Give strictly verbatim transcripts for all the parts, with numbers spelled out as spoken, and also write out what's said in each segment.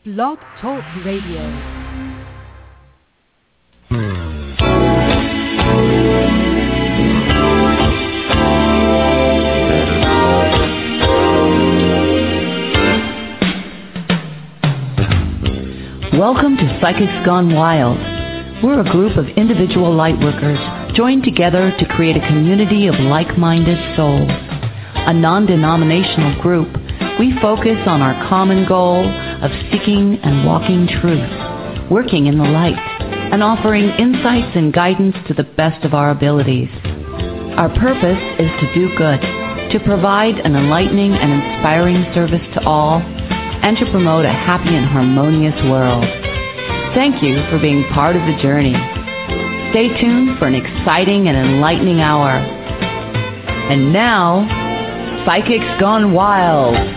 Blog Talk Radio. Welcome to Psychics Gone Wild. We're a group of individual lightworkers joined together to create a community of like-minded souls. A non-denominational group, we focus on our common goal of seeking and walking truth, working in the light, and offering insights and guidance to the best of our abilities. Our purpose is to do good, to provide an enlightening and inspiring service to all, and to promote a happy and harmonious world. Thank you for being part of the journey. Stay tuned for an exciting and enlightening hour. And now, Psychics Gone Wild.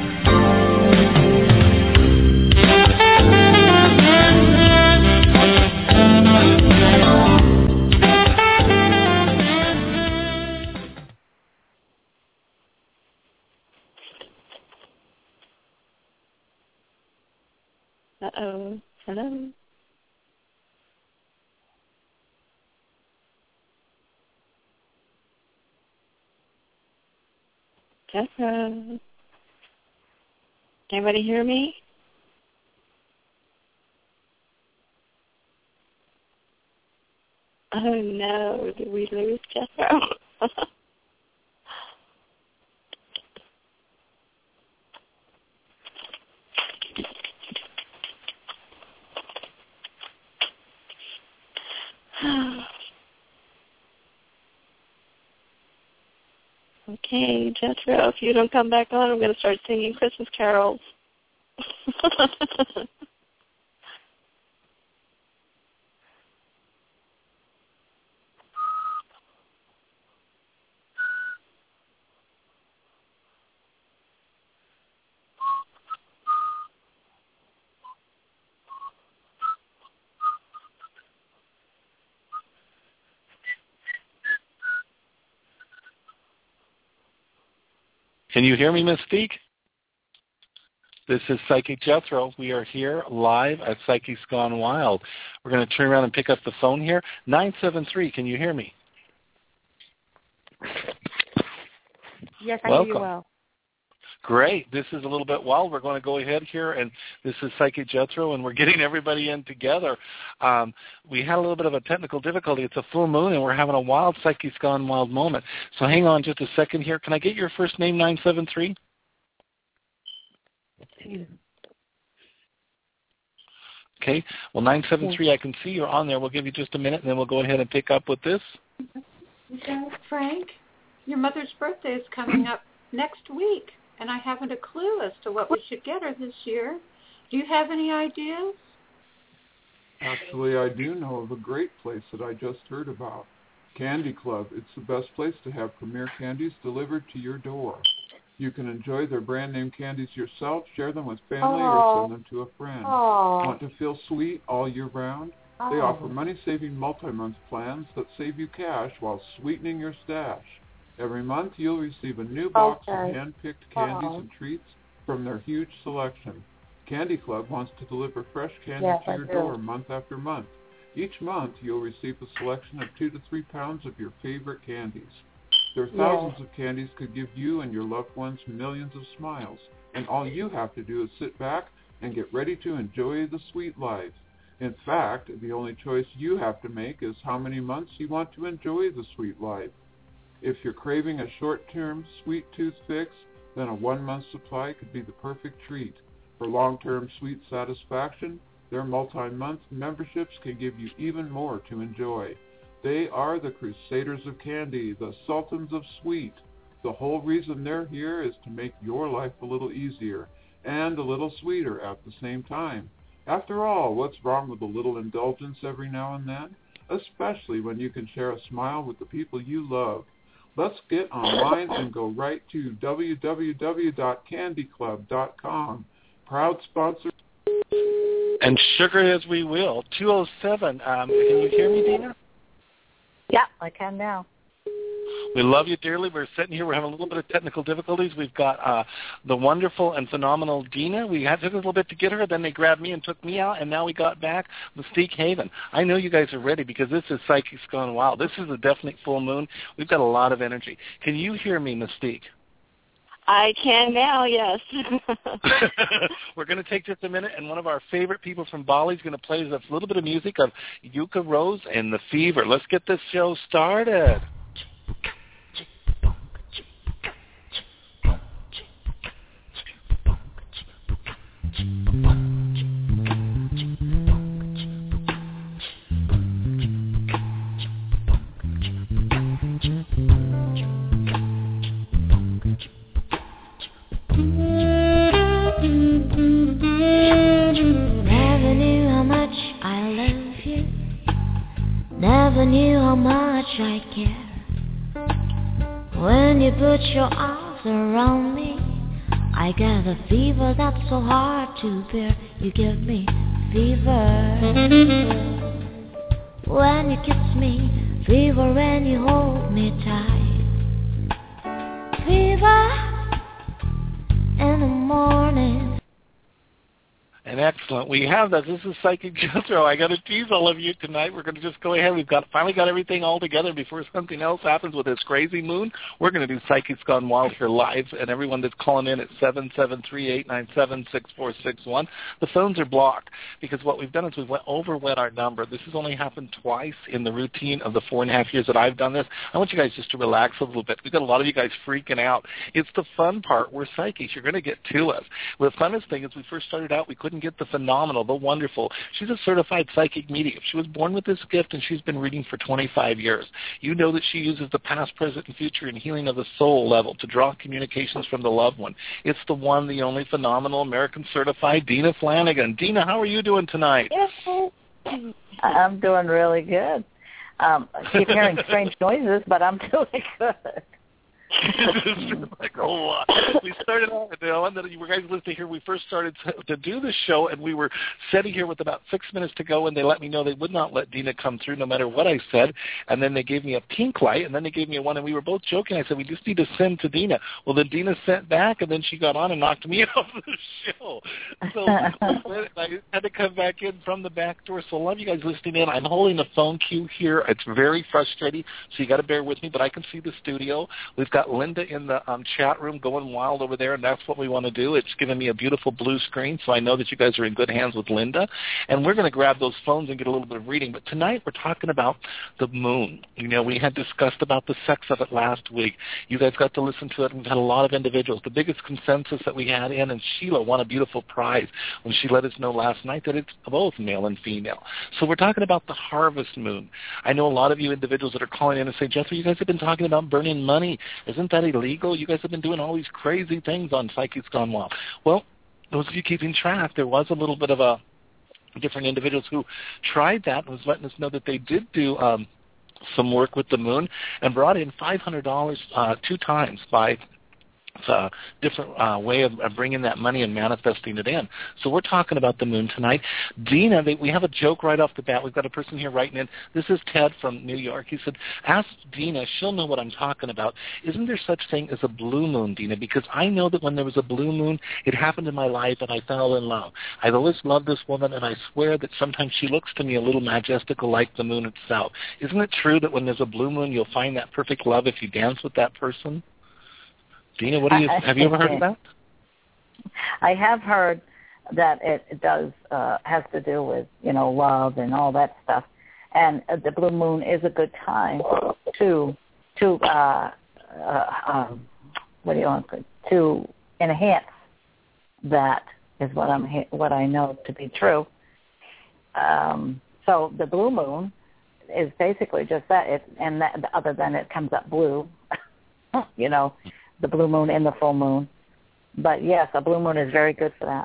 Uh-oh. Hello? Jethro? Anybody hear me? Oh, no. Did we lose Jethro? Okay, Jethro, if you don't come back on, I'm going to start singing Christmas carols. Can you hear me, Mystique? This is Psychic Jethro. We are here live at Psychics Gone Wild. We're going to turn around and pick up the phone here. nine seven three, can you hear me? Yes, I Welcome. hear you well. Great. This is a little bit wild. We're going to go ahead here, and this is Psychic Jethro, and we're getting everybody in together. Um, we had a little bit of a technical difficulty. It's a full moon, and we're having a wild Psychics Gone Wild moment. So hang on just a second here. Can I get your first name, nine seven three? Okay. Well, nine seven three, I can see you're on there. We'll give you just a minute, and then we'll go ahead and pick up with this. Frank, your mother's birthday is coming up next week, and I haven't a clue as to what we should get her this year. Do you have any ideas? Actually, I do know of a great place that I just heard about. Candy Club. It's the best place to have premier candies delivered to your door. You can enjoy their brand name candies yourself, share them with family, Aww. or send them to a friend. Aww. Want to feel sweet all year round? They Aww. offer money-saving multi-month plans that save you cash while sweetening your stash. Every month, you'll receive a new box Okay. of hand-picked candies Aww. and treats from their huge selection. Candy Club wants to deliver fresh candy Yes, to I your do. door month after month. Each month, you'll receive a selection of two to three pounds of your favorite candies. Their thousands Yes. of candies could give you and your loved ones millions of smiles, and all you have to do is sit back and get ready to enjoy the sweet life. In fact, the only choice you have to make is how many months you want to enjoy the sweet life. If you're craving a short-term sweet tooth fix, then a one-month supply could be the perfect treat. For long-term sweet satisfaction, their multi-month memberships can give you even more to enjoy. They are the Crusaders of Candy, the Sultans of Sweet. The whole reason they're here is to make your life a little easier and a little sweeter at the same time. After all, what's wrong with a little indulgence every now and then? Especially when you can share a smile with the people you love. Let's get online and go right to w w w dot candy club dot com. Proud sponsor. And sugar as we will. two oh seven, um, can you hear me, Dina? Yeah, I can now. We love you dearly. We're sitting here. We're having a little bit of technical difficulties. We've got uh, the wonderful and phenomenal Dina. We had took a little bit to get her. Then they grabbed me and took me out, and now we got back Mystique Haven. I know you guys are ready because this is Psychics Gone Wild. This is a definite full moon. We've got a lot of energy. Can you hear me, Mystique? I can now, yes. We're going to take just a minute, and one of our favorite people from Bali is going to play us a little bit of music of Yuka Rose and The Fever. Let's get this show started. Never knew how much I love you. Never knew how much I care. When you put your arms around me, I get a fever that's so hard to bear. You give me fever when you kiss me, fever when you hold me tight, fever in the morning. And excellent. We have that. This is Psychic Jethro. I got to tease all of you tonight. We're going to just go ahead. We've got finally got everything all together before something else happens with this crazy moon. We're going to do Psychics Gone Wild here live, and everyone that's calling in at seven seven three, eight nine seven, six four six one. The phones are blocked because what we've done is we've went overwent our number. This has only happened twice in the routine of the four and a half years that I've done this. I want you guys just to relax a little bit. We've got a lot of you guys freaking out. It's the fun part. We're psychics. You're going to get to us. Well, the funnest thing is we first started out, we couldn't get the phenomenal, the wonderful. She's a certified psychic medium. She was born with this gift, and she's been reading for twenty-five years. You know that she uses the past, present, and future and healing of the soul level to draw communications from the loved one. It's the one, the only phenomenal American certified Dina Flanagan. Dina, how are you doing tonight? I'm doing really good. Um, I keep hearing strange noises, but I'm doing good. Like a lot. We started off, you know, and then you guys listening here, we first started to, to do the show, and we were sitting here with about six minutes to go, and they let me know they would not let Dina come through no matter what I said, and then they gave me a pink light, and then they gave me a one, and we were both joking. I said, we just need to send to Dina. Well, then Dina sent back, and then she got on and knocked me off the show. So I had to come back in from the back door. So I love you guys listening in. I'm holding the phone queue here. It's very frustrating, so you got to bear with me, but I can see the studio. We've got Linda in the um, chat room going wild over there, and that's what we want to do. It's giving me a beautiful blue screen, so I know that you guys are in good hands with Linda. And we're going to grab those phones and get a little bit of reading. But tonight we're talking about the moon. You know, we had discussed about the sex of it last week. You guys got to listen to it, and we've had a lot of individuals. The biggest consensus that we had in, and Sheila won a beautiful prize when she let us know last night that it's both male and female. So we're talking about the harvest moon. I know a lot of you individuals that are calling in and say, Jethro, you guys have been talking about burning money. Isn't that illegal? You guys have been doing all these crazy things on Psychics Gone Wild. Well, those of you keeping track, there was a little bit of a different individuals who tried that and was letting us know that they did do um, some work with the moon and brought in five hundred dollars uh, two times by It's a different uh, way of, of bringing that money and manifesting it in. So we're talking about the moon tonight. Dina, they, we have a joke right off the bat. We've got a person here writing in. This is Ted from New York. He said, ask Dina. She'll know what I'm talking about. Isn't there such thing as a blue moon, Dina? Because I know that when there was a blue moon, it happened in my life, and I fell in love. I've always loved this woman, and I swear that sometimes she looks to me a little majestical like the moon itself. Isn't it true that when there's a blue moon, you'll find that perfect love if you dance with that person? Dina, what do you have you ever heard of that? I have heard that it, it does uh, has to do with you know love and all that stuff, and uh, the blue moon is a good time to to uh, uh, um, what do you want to enhance that is what I'm what I know to be true. Um, so the blue moon is basically just that. It and that, other than it comes up blue, you know. The blue moon and the full moon. But, yes, a blue moon is very good for that.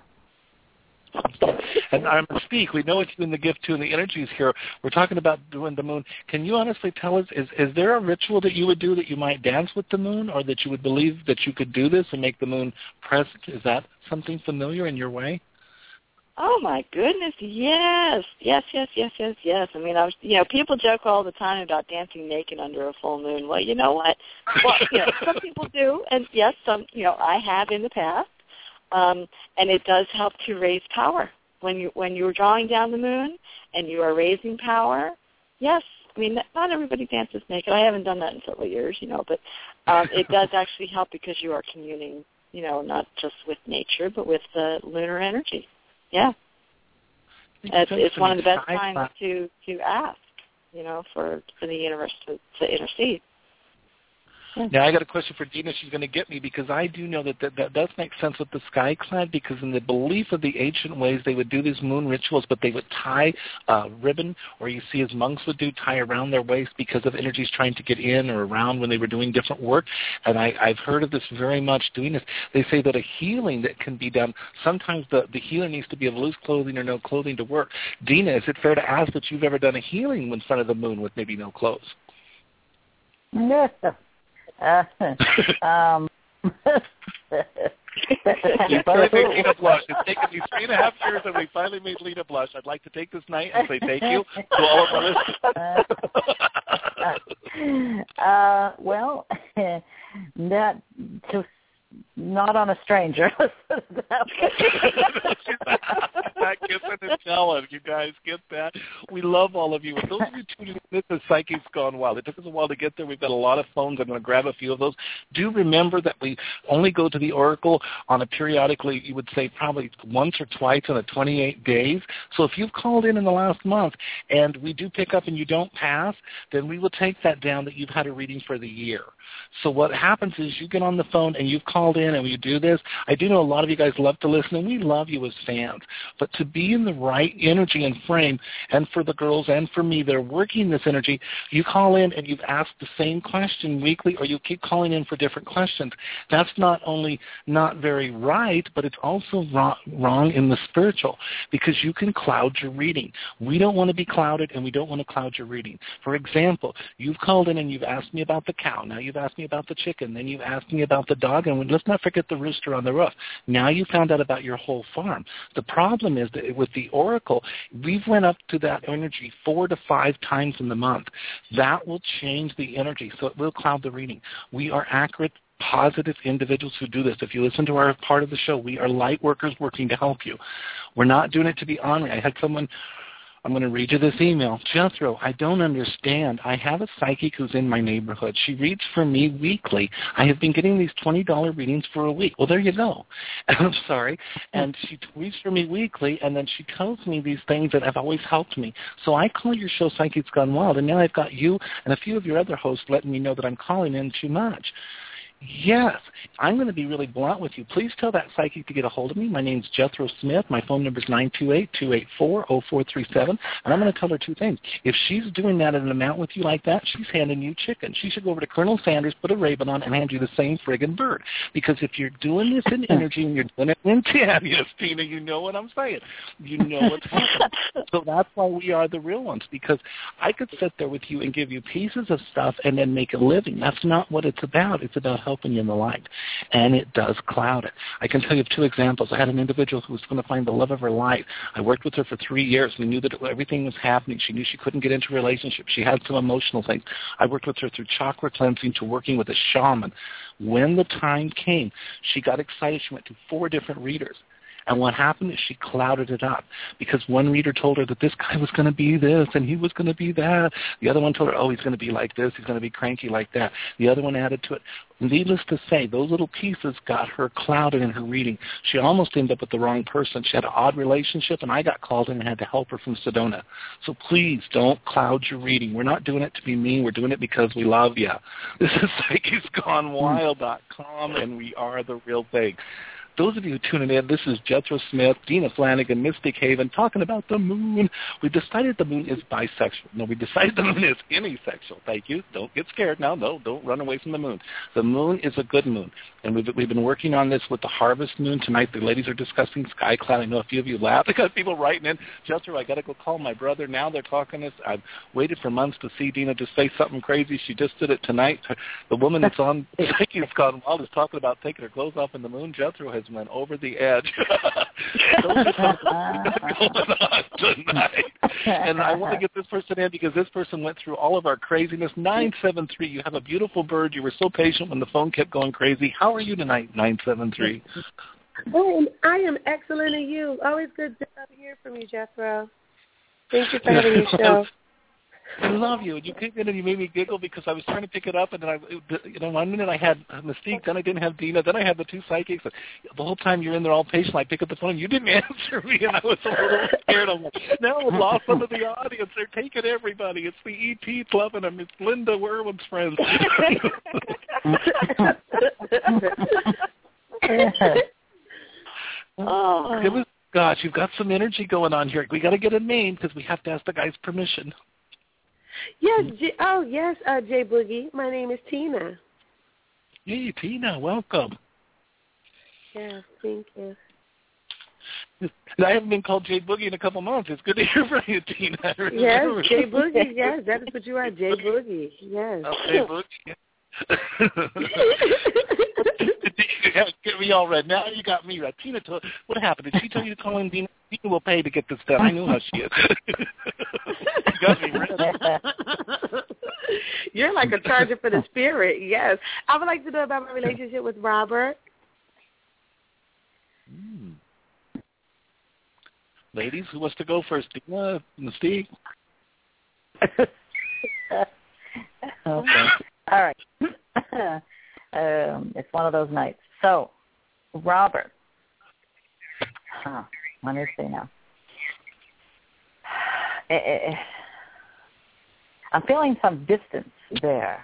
And I'm Mystique. We know it's in the gift, too, and the energies here. We're talking about doing the moon. Can you honestly tell us, is, is there a ritual that you would do that you might dance with the moon, or that you would believe that you could do this and make the moon present? Is that something familiar in your way? Oh my goodness, yes, yes, yes, yes, yes, yes. I mean, I was, you know, people joke all the time about dancing naked under a full moon. Well, you know what? Well, you know, some people do, and yes, some, you know, I have in the past, um, and it does help to raise power when you when you're drawing down the moon and you are raising power. Yes, I mean, not everybody dances naked. I haven't done that in several years, you know, but um, it does actually help because you are communing, you know, not just with nature, but with the lunar energy. Yeah, it's, it's one of the best times to, to ask, you know, for, for the universe to, to intercede. Now, I got a question for Dina. She's going to get me because I do know that, that that does make sense with the sky cloud, because in the belief of the ancient ways, they would do these moon rituals, but they would tie a ribbon, or you see as monks would do, tie around their waist because of energies trying to get in or around when they were doing different work. And I, I've heard of this very much doing this. They say that a healing that can be done, sometimes the, the healer needs to be of loose clothing or no clothing to work. Dina, is it fair to ask that you've ever done a healing in front of the moon with maybe no clothes? Yes. Uh, um, you finally made Lena blush. It's taken me three and a half years, and we finally made Lena blush. I'd like to take this night and say thank you to all of our listeners. uh, well, that just not on a stranger. That kissing and telling. You guys get that? We love all of you. And those of you tuning in, this is Psychics Gone Wild. It took us a while to get there. We've got a lot of phones. I'm going to grab a few of those. Do remember that we only go to the Oracle on a periodically, you would say probably once or twice in a twenty-eight days. So if you've called in in the last month and we do pick up and you don't pass, then we will take that down that you've had a reading for the year. So what happens is you get on the phone and you've called in and we do this. I do know a lot of you guys love to listen, and we love you as fans. But to be in the right energy and frame, and for the girls and for me, they're working this energy, you call in and you've asked the same question weekly, or you keep calling in for different questions. That's not only not very right, but it's also wrong, wrong in the spiritual, because you can cloud your reading. We don't want to be clouded, and we don't want to cloud your reading. For example, you've called in and you've asked me about the cow. Now you've asked me about the chicken. Then you've asked me about the dog, and let's not forget the rooster on the roof. Now you found out about your whole farm. The problem is that with the Oracle, we've went up to that energy four to five times in the month. That will change the energy, so it will cloud the reading. We are accurate, positive individuals who do this. If you listen to our part of the show, we are light workers working to help you. We're not doing it to be honoring. I had someone... I'm going to read you this email. Jethro, I don't understand. I have a psychic who's in my neighborhood. She reads for me weekly. I have been getting these twenty dollars readings for a week. Well, there you go. I'm sorry. And she reads for me weekly, and then she tells me these things that have always helped me. So I call your show Psychics Gone Wild, and now I've got you and a few of your other hosts letting me know that I'm calling in too much. Yes, I'm going to be really blunt with you. Please tell that psychic to get a hold of me. My name's Jethro Smith. My phone number is nine two eight, two eight four, zero four three seven, and I'm going to tell her two things. If she's doing that at an amount with you like that, she's handing you chicken. She should go over to Colonel Sanders, put a raven on, and hand you the same friggin' bird. Because if you're doing this in energy and you're doing it in ten, yes, Tina, you know what I'm saying. You know what's happening. So that's why we are the real ones, because I could sit there with you and give you pieces of stuff and then make a living. That's not what it's about. It's about helping you in the light, and it does cloud it. I can tell you two examples. I had an individual who was going to find the love of her life. I worked with her for three years. We knew that everything was happening. She knew she couldn't get into a relationship. She had some emotional things. I worked with her through chakra cleansing to working with a shaman. When the time came, she got excited. She went to four different readers. And what happened is she clouded it up, because one reader told her that this guy was going to be this and he was going to be that. The other one told her, oh, he's going to be like this. He's going to be cranky like that. The other one added to it. Needless to say, those little pieces got her clouded in her reading. She almost ended up with the wrong person. She had an odd relationship, and I got called in and had to help her from Sedona. So please don't cloud your reading. We're not doing it to be mean. We're doing it because we love you. This is Psychics Gone Wild dot com, and we are the real thing. Those of you who tuning in, this is Jethro Smith, Dina Flanagan, Mystic Haven, talking about the moon. We decided the moon is bisexual. No, we decided the moon is anisexual. Thank you. Don't get scared now. No, don't run away from the moon. The moon is a good moon. And we've, we've been working on this with the harvest moon. Tonight the ladies are discussing sky cloud. I know a few of you laughed. I got people writing in, Jethro, I got to go call my brother. Now they're talking this. I've waited for months to see Dina just say something crazy. She just did it tonight. The woman that's on Psychics Gone Wild is talking about taking her clothes off in the moon. Jethro has went over the edge. going on tonight. And I want to get this person in because this person went through all of our craziness. nine seven three, you have a beautiful bird. You were so patient when the phone kept going crazy. How are you tonight, nine seven three? Oh, I am excellent, and you. Always good to hear from you, Jethro. Thank you for having your show. I love you. You came in and you made me giggle because I was trying to pick it up, and then I, you know, one minute I had Mystique, then I didn't have Dina, then I had the two psychics. And the whole time you're in there all patient, I pick up the phone, and you didn't answer me, and I was a little scared. I'm like, now we've lost some of the audience. They're taking everybody. It's the E T Club, and it's Linda Werwin's friends. Oh, give us, gosh, you've got some energy going on here. We got to get a name because we have to ask the guy's permission. Yes. J- oh, yes, uh, Jay Boogie. My name is Tina. Hey, Tina, welcome. Yes, thank you. I haven't been called Jay Boogie in a couple months. It's good to hear from you, Tina. Yes, Jay Boogie. Yes, that is what you are, Jay Boogie. Yes. Oh, Jay Boogie. Get me all red. Now you got me red. Tina, told, what happened? Did she tell you to call in Dina? Dina will pay to get this done. I know how she is. You got me red. You're like a charger for the spirit. Yes. I would like to know about my relationship with Robert. Mm. Ladies, who wants to go first? Dina, Mystique? Okay. All right. um, it's one of those nights. So, Robert. Huh. Let me see now. I'm feeling some distance there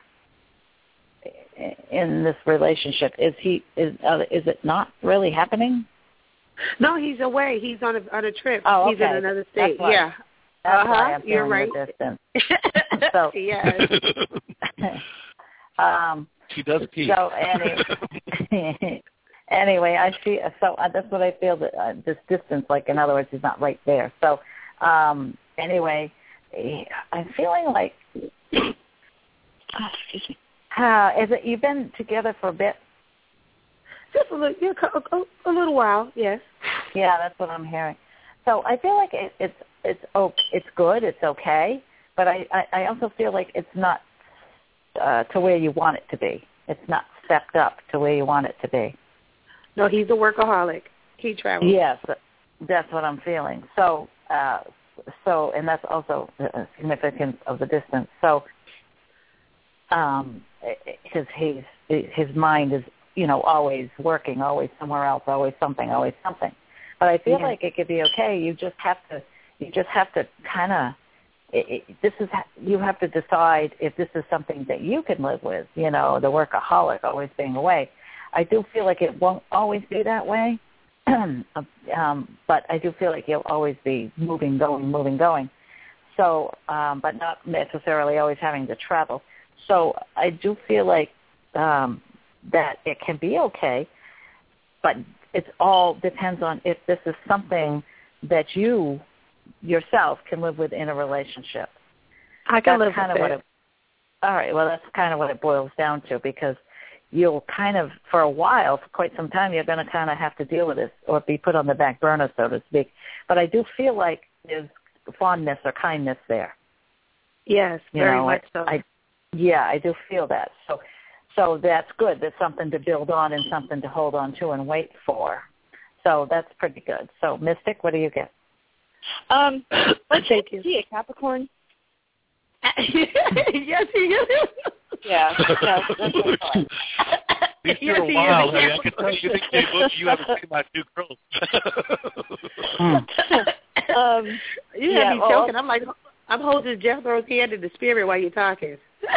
in this relationship. Is he? Is uh, is it not really happening? No, he's away. He's on a on a trip. Oh, okay. He's in another state. That's why, yeah. That's uh-huh. why I'm You're feeling right. the distance. So, yes. um, she does pee. So anyway, anyway, I see. So uh, that's what I feel. That uh, this distance, like in other words, he's not right there. So um, anyway, I'm feeling like. Oh, excuse me. Uh, is it you've been together for a bit? Just a little, yeah, a, a little while, yes. Yeah, that's what I'm hearing. So I feel like it, it's it's oh, it's good, it's okay, but I, I, I also feel like it's not uh, to where you want it to be. It's not stepped up to where you want it to be. No, he's a workaholic. He travels. Yes, that's what I'm feeling. So, uh, so, and that's also the significance of the distance. So, um, because he's his mind is, you know, always working, always somewhere else, always something, always something. But I feel yeah. like it could be okay. You just have to, you just have to kind of, this is, you have to decide if this is something that you can live with, you know, the workaholic always being away. I do feel like it won't always be that way, um, but I do feel like you'll always be moving, going, moving, going. So, um, but not necessarily always having to travel. So I do feel like um, that it can be okay, but it all depends on if this is something that you yourself can live with in a relationship. I can that's live kind with of it. What it. All right, well, that's kind of what it boils down to, because you'll kind of, for a while, for quite some time, you're going to kind of have to deal with this or be put on the back burner, so to speak. But I do feel like there's fondness or kindness there. Yes, you very know, much I, so. I, yeah, I do feel that. So so that's good. There's something to build on and something to hold on to and wait for. So that's pretty good. So, Mystic, what do you get? Um, let's Thank say you. he a Capricorn. Yes, he is. Yeah, yeah, that's what I thought. These Yes, two are he wild, is. honey. I can tell you think they look, you haven't seen my two girls. um, You yeah, have me well, choking. I'm like, I'm holding Jethro's hand in the spirit while you're talking.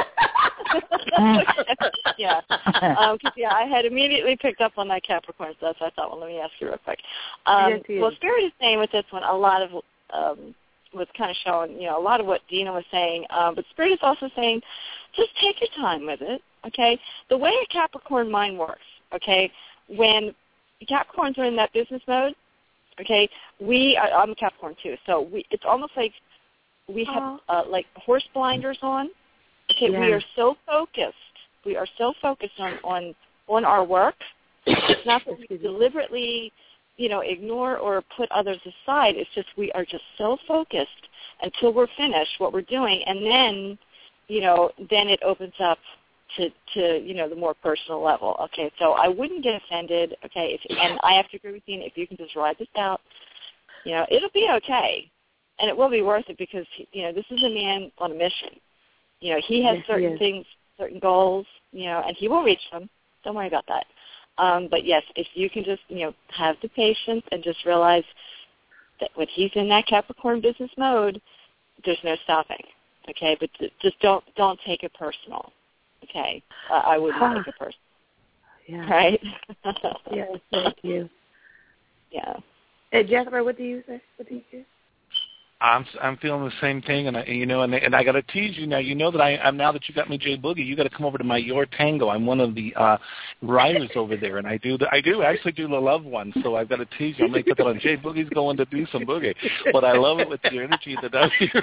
yeah, um, cause, yeah. I had immediately picked up on that Capricorn stuff, so I thought, well, let me ask you real quick. Um, Yes, he well, is. Spirit is saying with this one, a lot of um, was kind of showing, you know, a lot of what Dina was saying. Um, but Spirit is also saying, just take your time with it. Okay, the way a Capricorn mind works. Okay, when Capricorns are in that business mode, okay, we are, I'm a Capricorn too, so we it's almost like we have uh, like horse blinders on. Okay, Yeah. we are so focused. We are so focused on, on, on our work. It's not that we deliberately you know, ignore or put others aside. It's just we are just so focused until we're finished what we're doing, and then, you know, then it opens up to, to you know, the more personal level. Okay, so I wouldn't get offended, okay, if, and I have to agree with you, if you can just ride this out, you know, it'll be okay, and it will be worth it because, you know, this is a man on a mission. You know, he has certain yes. things, certain goals, you know, and he will reach them. Don't worry about that. Um, but, yes, if you can just, you know, have the patience and just realize that when he's in that Capricorn business mode, there's no stopping, okay? But just don't don't take it personal, okay? Uh, I wouldn't Huh. take it personal, Yeah. right? Yes, thank you. Yeah. Hey, Jethro, what do you say? What do you say? I'm I'm feeling the same thing, and I, you know, and and I got to tease you now. You know that I I'm now that you got me Jay Boogie, you got to come over to my Your Tango. I'm one of the uh, writers over there, and I do the, I do actually do the love one. So I've got to tease you. I'm going to put that on. Jay Boogie's going to do some boogie, but I love it with your energy that I'm here.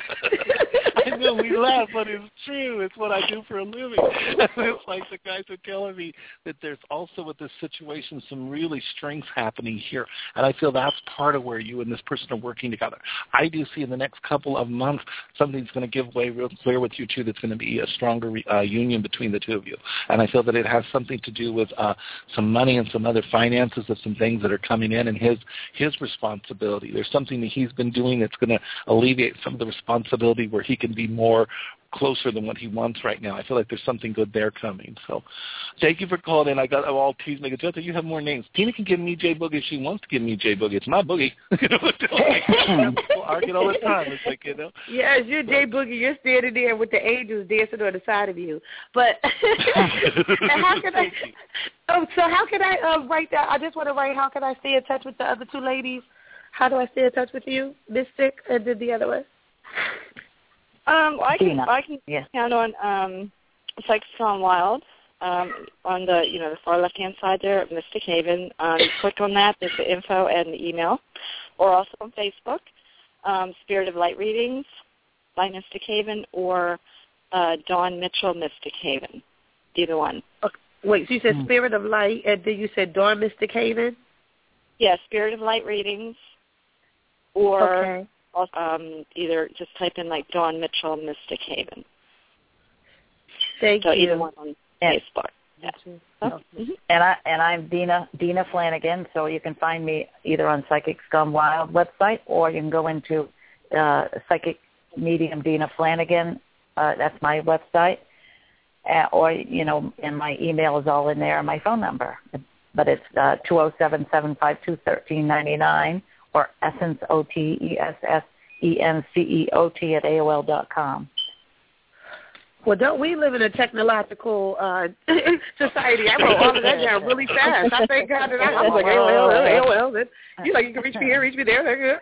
I know we laugh, but it's true. It's what I do for a living. It's like the guys are telling me that there's also with this situation some really strengths happening here, and I feel that's part of where you and this person are working together. I do see in the next couple of months something's going to give way real clear with you two. That's going to be a stronger uh, union between the two of you, and I feel that it has something to do with uh, some money and some other finances of some things that are coming in, and his his responsibility. There's something that he's been doing that's going to alleviate some of the responsibility where he can be more closer than what he wants right now. I feel like there's something good there coming. So thank you for calling in. I got I'm all teased. Make it you have more names. Tina can give me Jay Boogie if she wants to give me Jay Boogie. It's my boogie. You know, people argue all the time. It's like, you know. Yes, you're Jay Boogie. You're standing there with the angels dancing on the side of you. But and how can I? Oh, so how can I uh, write that? I just want to write. How can I stay in touch with the other two ladies? How do I stay in touch with you, Mystic, and then the other one? Um, I can Tina. I can Yeah. count on um, Psychic Gone Wild um, on the you know the far left hand side there, Mystic Haven. Um, click on that. There's the info and the email, or also on Facebook, um, Spirit of Light Readings by Mystic Haven, or uh, Dawn Mitchell Mystic Haven. Either one. Okay. Wait, so you said Spirit of Light, and then you said Dawn Mystic Haven? Yeah, Spirit of Light Readings, or. Okay. Um, either just type in like Dawn Mitchell Mystic Haven. Thank so you. either one on and, Facebook. Yeah. Oh, mm-hmm. And I and I'm Dina Dina Flanagan, so you can find me either on Psychics Gone Wild website, or you can go into uh, Psychic Medium Dina Flanagan. Uh, that's my website, uh, or you know, and my email is all in there, and my phone number. But it's uh, two zero seven, seven five two, one three nine nine. Or Essence, O T E S S E N C E O T at A O L dot com. Well, don't we live in a technological uh, society? I wrote all of that down really fast. I thank God that I, I was like, A O L, A O L. Then you like, you can reach me here, reach me there.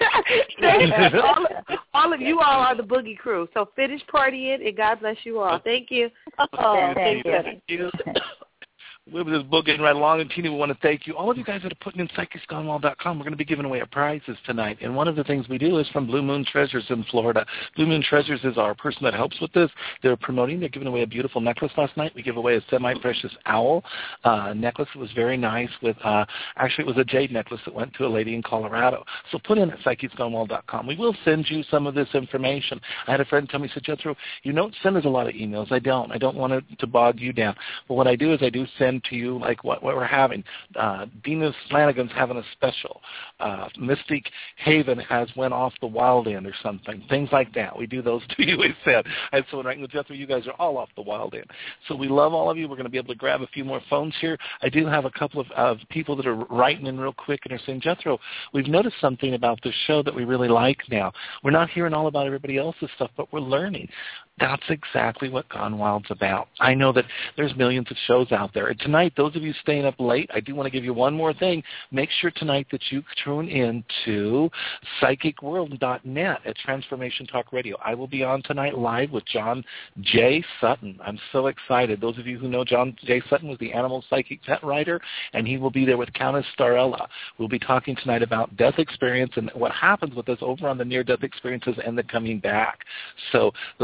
all, of, all of you all are the Boogie crew. So finish partying, and God bless you all. Thank you. Oh, thank, thank you. you. We're just booking right along, and Tina, we want to thank you. All of you guys that are putting in Psychics Gone Wild dot com, we're going to be giving away our prizes tonight. And one of the things we do is from Blue Moon Treasures in Florida. Blue Moon Treasures is our person that helps with this. They're promoting. They're giving away a beautiful necklace last night. We give away a semi-precious owl uh, necklace. It was very nice. With uh, actually, it was a jade necklace that went to a lady in Colorado. So put in at Psychics Gone Wild dot com. We will send you some of this information. I had a friend tell me, said, Jethro, you don't send us a lot of emails. I don't. I don't want it to bog you down. But what I do is I do send to you like what what we're having. Uh, Dina Flanagan's having a special. Uh, Mystic Haven has went off the wild end or something. Things like that. We do those to you, we said. And so right with Jethro, you guys are all off the wild end. So we love all of you. We're going to be able to grab a few more phones here. I do have a couple of uh, people that are writing in real quick and are saying, Jethro, we've noticed something about this show that we really like now. We're not hearing all about everybody else's stuff, but we're learning. That's exactly what Gone Wild's about. I know that there's millions of shows out there. And tonight, those of you staying up late, I do want to give you one more thing. Make sure tonight that you tune in to psychic world dot net at Transformation Talk Radio. I will be on tonight live with John J. Sutton. I'm so excited. Those of you who know John J. Sutton was the animal psychic pet writer, and he will be there with Countess Starella. We'll be talking tonight about death experience and what happens with us over on the near-death experiences and the coming back. So those of you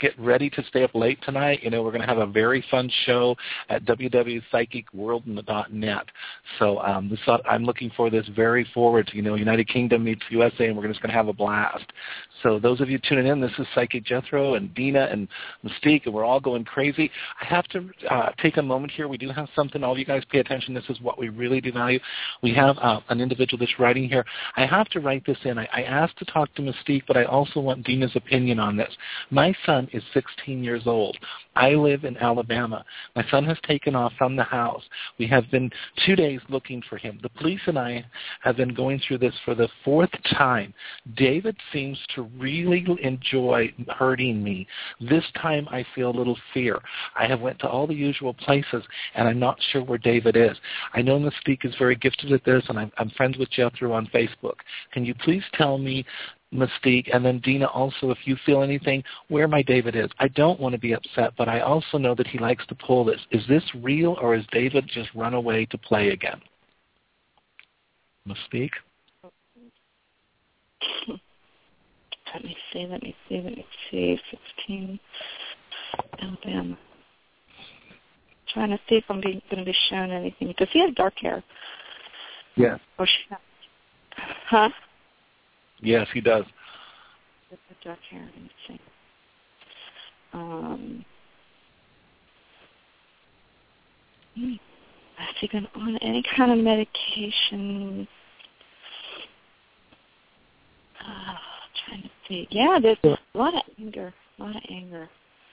get ready to stay up late tonight. You know, we're going to have a very fun show at w w w dot psychic world dot net. So um, this, I'm looking for this very forward. You know, United Kingdom meets U S A, and we're just going to have a blast. So those of you tuning in, this is Psychic Jethro and Dina and Mystique, and we're all going crazy. I have to uh, take a moment here. We do have something. All you guys pay attention. This is what we really do value. We have uh, an individual that's writing here. I have to write this in. I, I asked to talk to Mystique, but I also want Dina's opinion on this. My son is sixteen years old. I live in Alabama. My son has taken off from the house. We have been two days looking for him. The police and I have been going through this for the fourth time. David seems to really enjoy hurting me. This time I feel a little fear. I have went to all the usual places, and I'm not sure where David is. I know Mystique is very gifted at this, and I'm, I'm friends with Jethro on Facebook. Can you please tell me, Mystique, and then Dina also, if you feel anything, where my David is? I don't want to be upset, but I also know that he likes to pull this. Is this real, or is David just run away to play again? Mystique? Let me see, let me see, let me see. sixteen, Alabama. Trying to see if I'm going to be shown anything. Does he have dark hair? Yes. Or she, huh? Yes, he does. With the dark hair, let me see. Um, has he been on any kind of medication? Uh, trying to see. Yeah, there's a lot of anger. A lot of anger.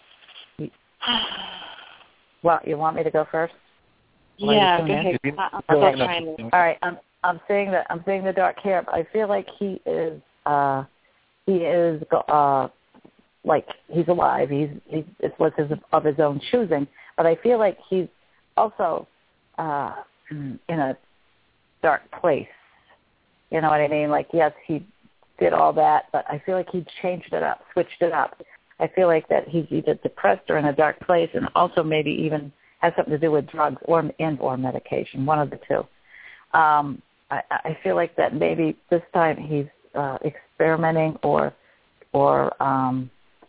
Well, you want me to go first? Yeah, go ahead. I'm still trying to. All right, I'm I'm seeing that I'm seeing the dark hair, but I feel like he is uh he is uh like he's alive. He's he it was his of his own choosing, but I feel like he's also uh in a dark place. You know what I mean? Like, yes, he did all that, but I feel like he changed it up, switched it up. I feel like that he's either depressed or in a dark place, and also maybe even has something to do with drugs or and or medication, one of the two. Um, I, I feel like that maybe this time he's uh, experimenting or or um,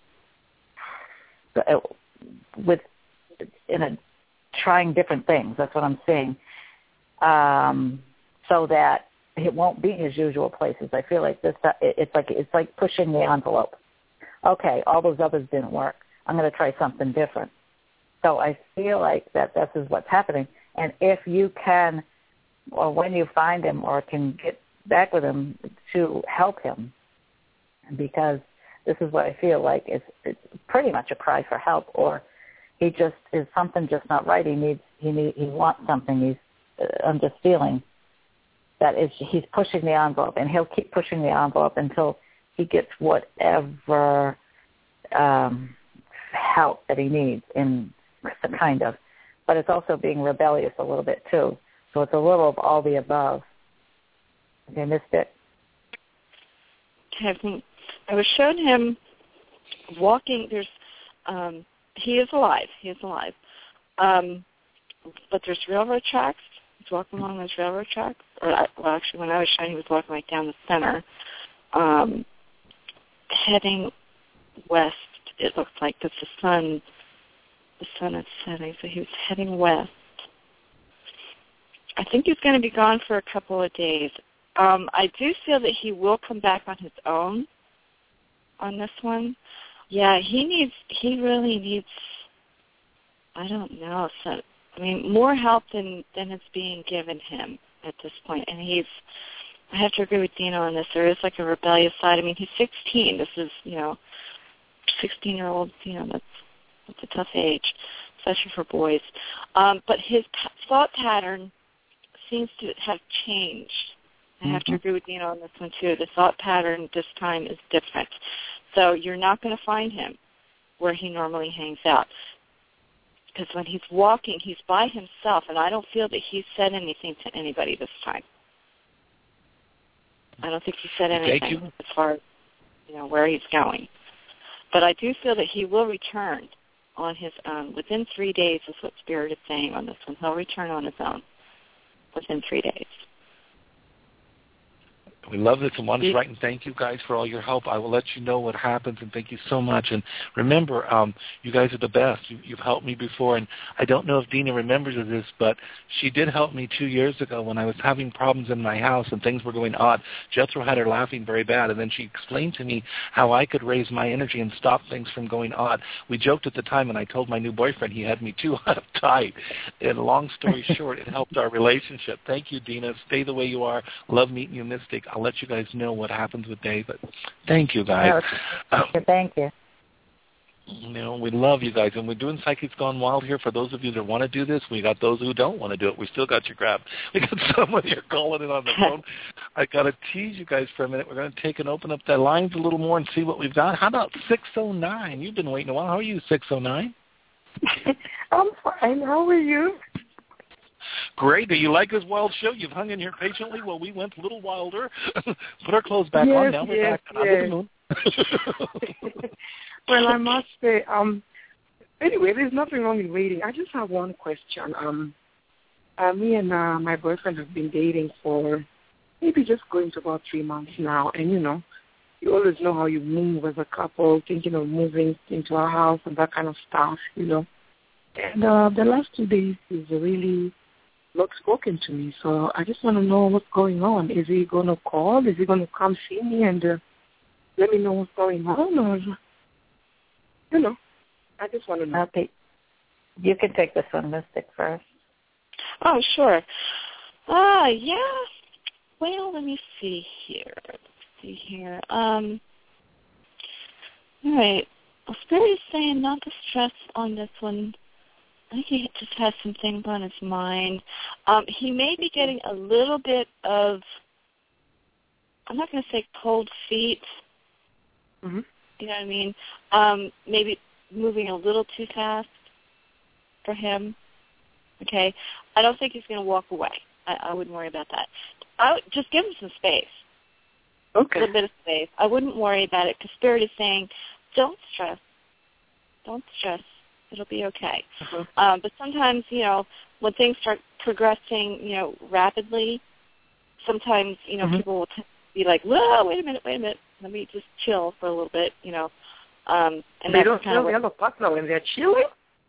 with in a trying different things. That's what I'm seeing, um, so that it won't be his usual places. I feel like this. It's like it's like pushing the envelope. Okay, all those others didn't work. I'm going to try something different. So I feel like that this is what's happening. And if you can, or when you find him or can get back with him to help him, because this is what I feel like it's, it's pretty much a cry for help, or he just is something just not right. He needs, he need, he wants something. He's, uh, I'm just feeling that is, he's pushing the envelope, and he'll keep pushing the envelope until he gets whatever um, help that he needs, in kind of. But it's also being rebellious a little bit too. So it's a little of all the above. Okay, missed it. Okay, I was showing him walking. There's, um, he is alive. He is alive. Um, but there's railroad tracks. He's walking along those railroad tracks. Or, well, actually, when I was showing, he was walking right down the center. Um, heading west, it looks like, because the sun, the sun is setting, so he was heading west. I think he's going to be gone for a couple of days. Um, I do feel that he will come back on his own on this one. Yeah, he needs, he really needs, I don't know, so, I mean, more help than, than is being given him at this point. And he's, I have to agree with Dina on this. There is like a rebellious side. I mean, he's sixteen. This is, you know, sixteen-year-old, you know, that's, that's a tough age, especially for boys. Um, but his p- thought pattern seems to have changed. I have mm-hmm. to agree with Dina on this one, too. The thought pattern this time is different. So you're not going to find him where he normally hangs out. Because when he's walking, he's by himself, and I don't feel that he's said anything to anybody this time. I don't think he said anything as far as, you know, where he's going. But I do feel that he will return on his own. Within three days is what Spirit is saying on this one. He'll return on his own within three days. We love this and want to write and thank you guys for all your help. I will let you know what happens, and thank you so much. And remember, um, you guys are the best. You, you've helped me before, and I don't know if Dina remembers this, but she did help me two years ago when I was having problems in my house and things were going odd. Jethro had her laughing very bad, and then she explained to me how I could raise my energy and stop things from going odd. We joked at the time, and I told my new boyfriend he had me too uptight. And long story short, it helped our relationship. Thank you, Dina. Stay the way you are. Love meeting you, Mystic. I'll let you guys know what happens with David. Thank you, guys. No, thank you. You know, we love you guys, and we're doing Psychics Gone Wild here. For those of you that want to do this, we got those who don't want to do it. We still got your crap. We got someone here calling in on the phone. I got to tease you guys for a minute. We're going to take and open up the lines a little more and see what we've got. How about six oh nine? You've been waiting a while. How are you, six oh nine? I'm fine. How are you? Great. Do you like this wild show? You've hung in here patiently while we went a little wilder. Put our clothes back yes, on. Now we're yes, back yes. under the moon. Well, I must say, um, anyway, there's nothing wrong in waiting. I just have one question. Um, uh, me and uh, my boyfriend have been dating for maybe just going to about three months now, and, you know, you always know how you move as a couple, thinking of moving into our house and that kind of stuff, you know. And uh, the last two days he's really not spoken to me, so I just want to know what's going on. Is he going to call? Is he going to come see me and uh, let me know what's going on? Or, you know, I just want to know. Okay. You can take this one, Mystic, first. Oh, sure. Ah, uh, yeah. Well, let me see here. Let's see here. Um, all right. Well, Spirit is saying not to stress on this one. I think he just has some things on his mind. Um, he may be getting a little bit of, I'm not going to say cold feet. Mm-hmm. You know what I mean? Um, maybe moving a little too fast for him. Okay? I don't think he's going to walk away. I, I wouldn't worry about that. I would just give him some space. Okay. A little bit of space. I wouldn't worry about it because Spirit is saying, don't stress. Don't stress. It'll be okay. Uh-huh. Um, but sometimes, you know, when things start progressing, you know, rapidly, sometimes, you know, mm-hmm. people will t- be like, whoa, wait a minute, wait a minute. Let me just chill for a little bit, you know. Um, and they don't kind tell of the other partner when they're chilling?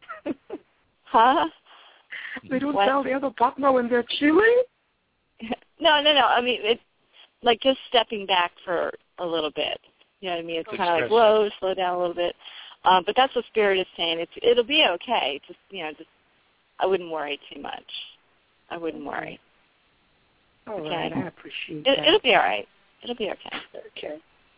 Huh? They don't what? tell the other partner when they're chilling? No, no, no. I mean, it's like just stepping back for a little bit. You know what I mean? It's kind of like, whoa, slow down a little bit. Um, but that's what Spirit is saying. It's it'll be okay. Just you know, just I wouldn't worry too much. I wouldn't worry. All okay? right, I appreciate it, that. It'll be all right. It'll be okay. Okay.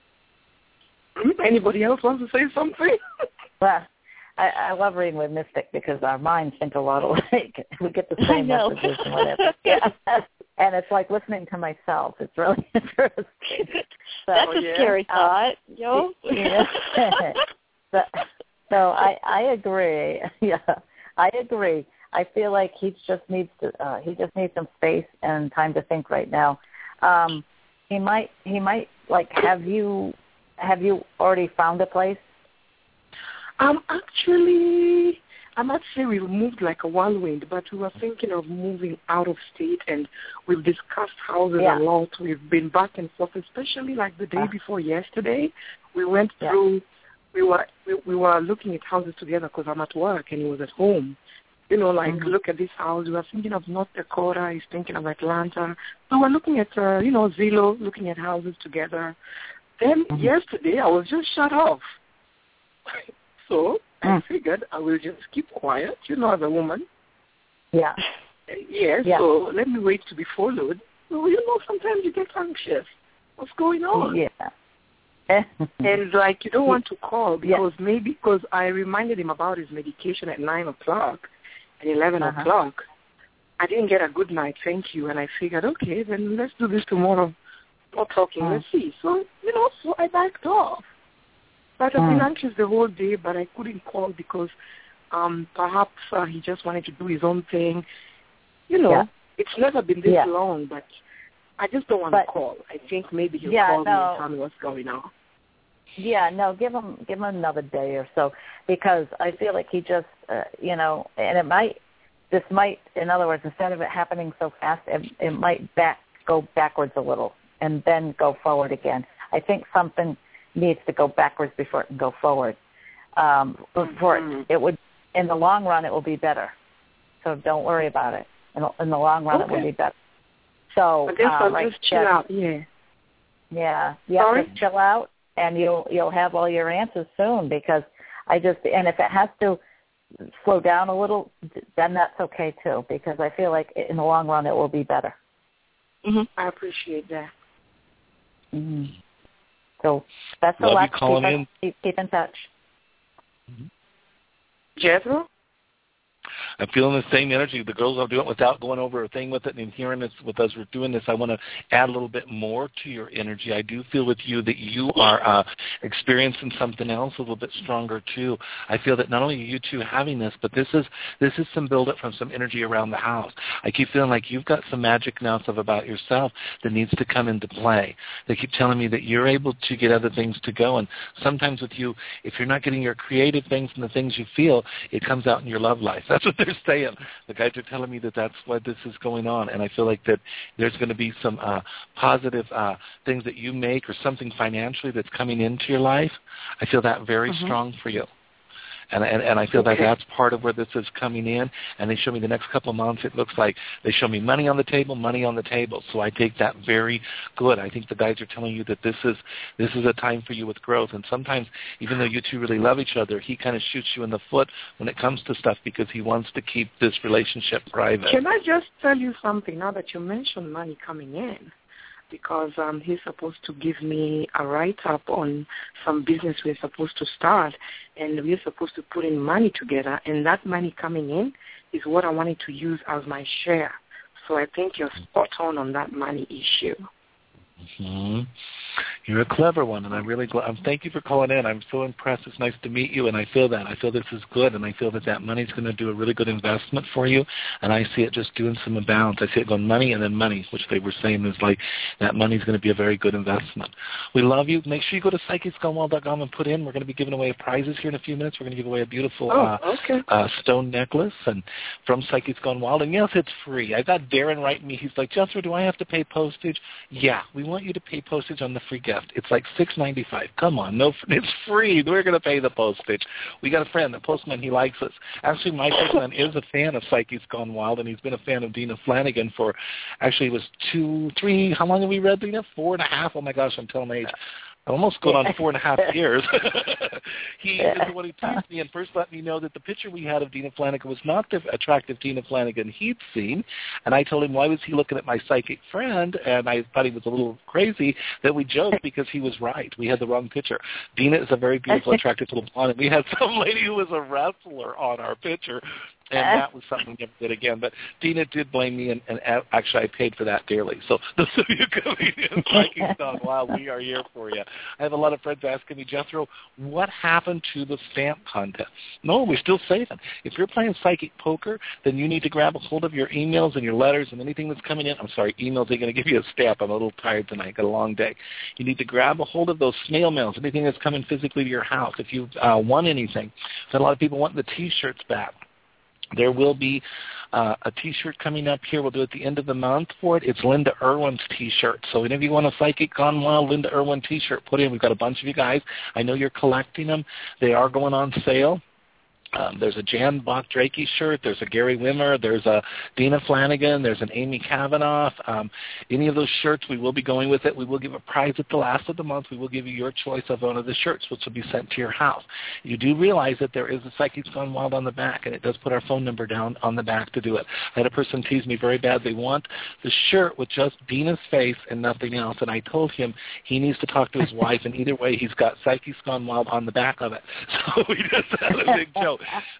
Anybody else wants to say something? Well, I, I love reading with Mystic because our minds think a lot alike. We get the I same know. messages and whatever. Yeah. And it's like listening to myself. It's really interesting. So, That's a yeah. scary thought, um, yo. Yeah. so, so I, I agree. Yeah, I agree. I feel like he just needs to. Uh, he just needs some space and time to think right now. Um, he might. He might like. Have you? Have you already found a place? Um, actually, I might say we moved like a whirlwind, but we were thinking of moving out of state, and we've discussed houses yeah. a lot. We've been back and forth, especially like the day uh, before yesterday. We went yeah. through. We were we, we were looking at houses together because I'm at work and he was at home. You know, like mm-hmm. look at this house. We were thinking of North Dakota. He's thinking of Atlanta. So we're looking at uh, you know Zillow, looking at houses together. Then mm-hmm. yesterday I was just shut off. So I figured I will just keep quiet, you know, as a woman. Yeah. Yes, yeah. So let me wait to be followed. So, you know, sometimes you get anxious. What's going on? Yeah. And, like, you don't want to call because yeah. maybe because I reminded him about his medication at nine o'clock and eleven uh-huh. o'clock. I didn't get a good night, thank you. And I figured, okay, then let's do this tomorrow. Not talking, uh-huh. let's see. So, you know, so I backed off. But I've been anxious the whole day, but I couldn't call because um, perhaps uh, he just wanted to do his own thing. You know, yeah. it's never been this yeah. long, but I just don't want but, to call. I think maybe he'll yeah, call no. me and tell me what's going on. Yeah, no, give him give him another day or so because I feel like he just, uh, you know, and it might, this might, in other words, instead of it happening so fast, it, it might back go backwards a little. and then go forward again. I think something needs to go backwards before it can go forward. Um, before mm-hmm. it, it would, in the long run, it will be better. So don't worry about it. In the, in the long run, okay. it will be better. So I guess uh, I'll right, just chill that, out. Yeah. Yeah. Yeah. Sorry? Just chill out, and you'll you'll have all your answers soon. Because I just and if it has to slow down a little, then that's okay too. Because I feel like in the long run, it will be better. Mm-hmm. I appreciate that. Mm-hmm. So best of Love luck. you calling keep, in. us, keep, keep in touch. Mm-hmm. Jethro? I'm feeling the same energy. The girls are doing it without going over a thing with it, and hearing this with us, we're doing this. I want to add a little bit more to your energy. I do feel with you that you are uh, experiencing something else a little bit stronger too. I feel that not only are you two having this, but this is this is some buildup from some energy around the house. I keep feeling like you've got some magic now stuff about yourself that needs to come into play. They keep telling me that you're able to get other things to go, and sometimes with you, if you're not getting your creative things and the things you feel, it comes out in your love life. That's what they're saying. The guys are telling me that that's why this is going on, and I feel like that there's going to be some uh, positive uh, things that you make or something financially that's coming into your life. I feel that very mm-hmm. strong for you. And, and and I feel okay. that that's part of where this is coming in. And they show me the next couple of months, it looks like they show me money on the table, money on the table. So I take that very good. I think the guys are telling you that this is this is a time for you with growth. And sometimes, even though you two really love each other, he kind of shoots you in the foot when it comes to stuff because he wants to keep this relationship private. Can I just tell you something now that you mentioned money coming in? Because um, he's supposed to give me a write-up on some business we're supposed to start, and we're supposed to put in money together, and that money coming in is what I wanted to use as my share. So I think you're spot on on that money issue. Mm-hmm. You're a clever one, and I'm really glad. Um, thank you for calling in. I'm so impressed. It's nice to meet you, and I feel that. I feel this is good, and I feel that that money's going to do a really good investment for you, and I see it just doing some balance. I see it going money and then money, which they were saying is like that money's going to be a very good investment. We love you. Make sure you go to psychics gone wild dot com and put in. We're going to be giving away prizes here in a few minutes. We're going to give away a beautiful oh, uh, okay. uh, stone necklace and from Psychics Gone Wild, and yes, it's free. I got Darren writing me. He's like, Jethro, do I have to pay postage? Yeah, we want you to pay postage on the free gift. It's like six ninety-five. Come on, no, it's free. We're going to pay the postage. We got a friend, the postman. He likes us. Actually, my postman is a fan of Psychics Gone Wild, and he's been a fan of Dina Flanagan for. Actually, it was two, three. How long have we read Dina? Four and a half. Oh my gosh, I'm telling age. Almost going on four and a half years. He is the one who teased me and first let me know that the picture we had of Dina Flanagan was not the attractive Dina Flanagan he'd seen. And I told him, why was he looking at my psychic friend? And I thought he was a little crazy that we joked because he was right. We had the wrong picture. Dina is a very beautiful, attractive little blonde. And we had some lady who was a wrestler on our picture. And that was something we never did again. But Dina did blame me, and, and actually I paid for that dearly. So those of you coming in, Psychics Gone Wild, we are here for you. I have a lot of friends asking me, Jethro, what happened to the stamp contest? No, we're still saving. If you're playing psychic poker, then you need to grab a hold of your emails and your letters and anything that's coming in. I'm sorry, emails ain't going to give you a stamp. I'm a little tired tonight. Got a long day. You need to grab a hold of those snail mails, anything that's coming physically to your house. If you've uh, won anything, so a lot of people want the T-shirts back. There will be uh, a T-shirt coming up here. We'll do it at the end of the month for it. It's Linda Irwin's T-shirt. So if you want a Psychic Gone Wild Linda Irwin T-shirt, put in. We've got a bunch of you guys. I know you're collecting them. They are going on sale. Um, there's a Jan Bach-Drakey shirt. There's a Gary Wimmer. There's a Dina Flanagan. There's an Amy Kavanaugh. Um, any of those shirts, we will be going with it. We will give a prize at the last of the month. We will give you your choice of one of the shirts, which will be sent to your house. You do realize that there is a Psychics Gone Wild on the back, and it does put our phone number down on the back to do it. I had a person tease me very bad. They want the shirt with just Dina's face and nothing else, and I told him he needs to talk to his wife, and either way, he's got Psychics Gone Wild on the back of it. So we just had a big joke.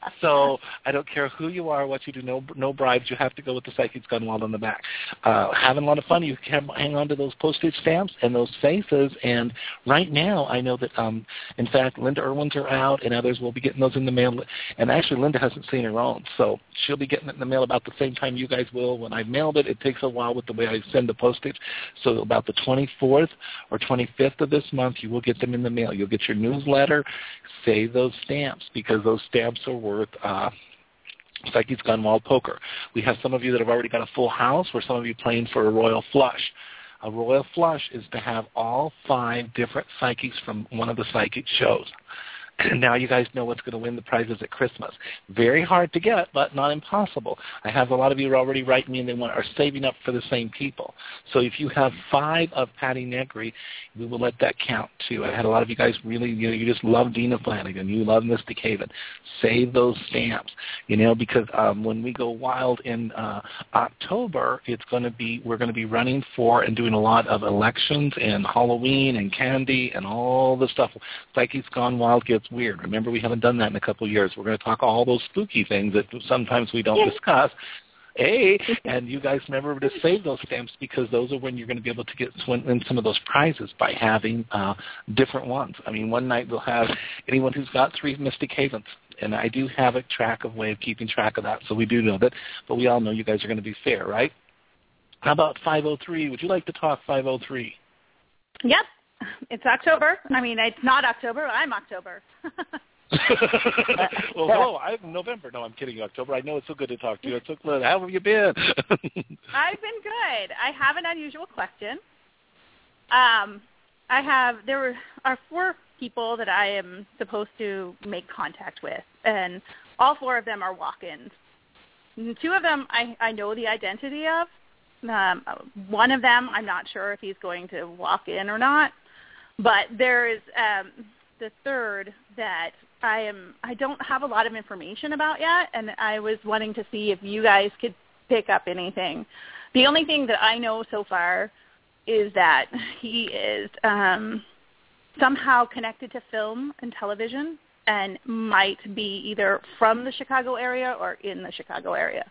So I don't care who you are, what you do, no no bribes. You have to go with the Psychics Gone Wild on the back. Uh, having a lot of fun. You can hang on to those postage stamps and those faces. And right now, I know that, um, in fact, Linda Irwin's are out, and others will be getting those in the mail. And actually, Linda hasn't seen her own, so she'll be getting it in the mail about the same time you guys will. When I mailed it, it takes a while with the way I send the postage. So about the twenty-fourth or twenty-fifth of this month, you will get them in the mail. You'll get your newsletter. Save those stamps because those stamps are worth Uh, Psychics Gone Wild Poker. We have some of you that have already got a full house, or some of you playing for a royal flush. A royal flush is to have all five different psychics from one of the psychic shows. And now you guys know what's going to win the prizes at Christmas. Very hard to get, but not impossible. I have a lot of you are already writing me and they want, are saving up for the same people. So if you have five of Patty Negri, we will let that count too. I had a lot of you guys really, you know, you just love Dina Flanagan. You love Mystic Haven. Save those stamps, you know, because um, when we go wild in uh, October, it's going to be, we're going to be running for and doing a lot of elections and Halloween and candy and all the stuff. Psychics Gone Wild gets weird. Remember, we haven't done that in a couple of years. We're going to talk all those spooky things that sometimes we don't discuss. Hey, and you guys remember to save those stamps because those are when you're going to be able to get win some of those prizes by having uh, different ones. I mean, one night we'll have anyone who's got three Mystic Havens, and I do have a track of way of keeping track of that, so we do know that. But we all know you guys are going to be fair, right? How about five oh three? Would you like to talk five oh three? Yep. It's October. I mean, it's not October. I'm October. Well, hello. I'm November. No, I'm kidding. October. I know it's so good to talk to you. It's so good. How have you been? I've been good. I have an unusual question. Um, I have there were, are four people that I am supposed to make contact with, and all four of them are walk-ins. And two of them I, I know the identity of. Um, one of them I'm not sure if he's going to walk in or not. But there is um, the third that I am I don't have a lot of information about yet, and I was wanting to see if you guys could pick up anything. The only thing that I know so far is that he is um, somehow connected to film and television and might be either from the Chicago area or in the Chicago area.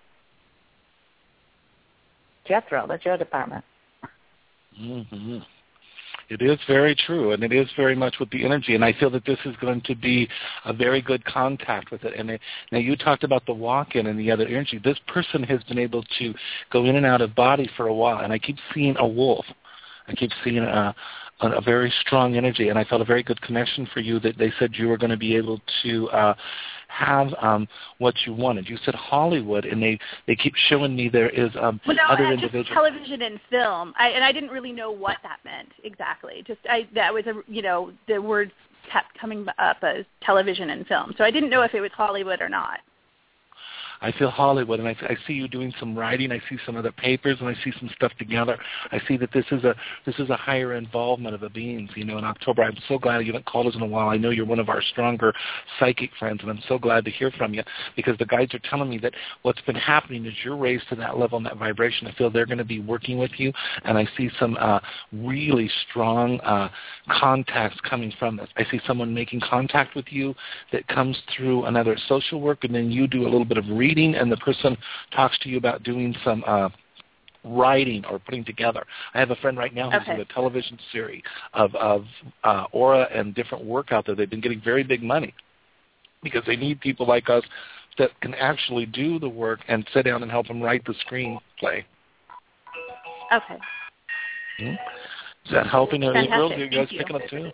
Jethro, that's your department. Mm-hmm. It is very true, and it is very much with the energy, and I feel that this is going to be a very good contact with it. And it, now you talked about the walk-in and the other energy. This person has been able to go in and out of body for a while, and I keep seeing a wolf. I keep seeing a, a, a very strong energy, and I felt a very good connection for you that they said you were going to be able to uh, have um, what you wanted. You said Hollywood, and they, they keep showing me there is um, well, no, other uh, individuals. Just television and film, I, and I didn't really know what that meant exactly. Just I, that was a you know the words kept coming up as television and film, so I didn't know if it was Hollywood or not. I feel Hollywood, and I, I see you doing some writing. I see some other papers, and I see some stuff together. I see that this is a this is a higher involvement of the beings. You know, in October, I'm so glad you haven't called us in a while. I know you're one of our stronger psychic friends, and I'm so glad to hear from you because the guides are telling me that what's been happening is you're raised to that level and that vibration. I feel they're going to be working with you, and I see some uh, really strong uh, contacts coming from this. I see someone making contact with you that comes through another social work, and then you do a little bit of reading, and the person talks to you about doing some uh, writing or putting together. I have a friend right now who's okay. in a television series of, of uh, aura and different work out there. They've been getting very big money because they need people like us that can actually do the work and sit down and help them write the screenplay. Okay. Mm-hmm. Is that helping? Fantastic. Girls, you guys Thank picking you. up too?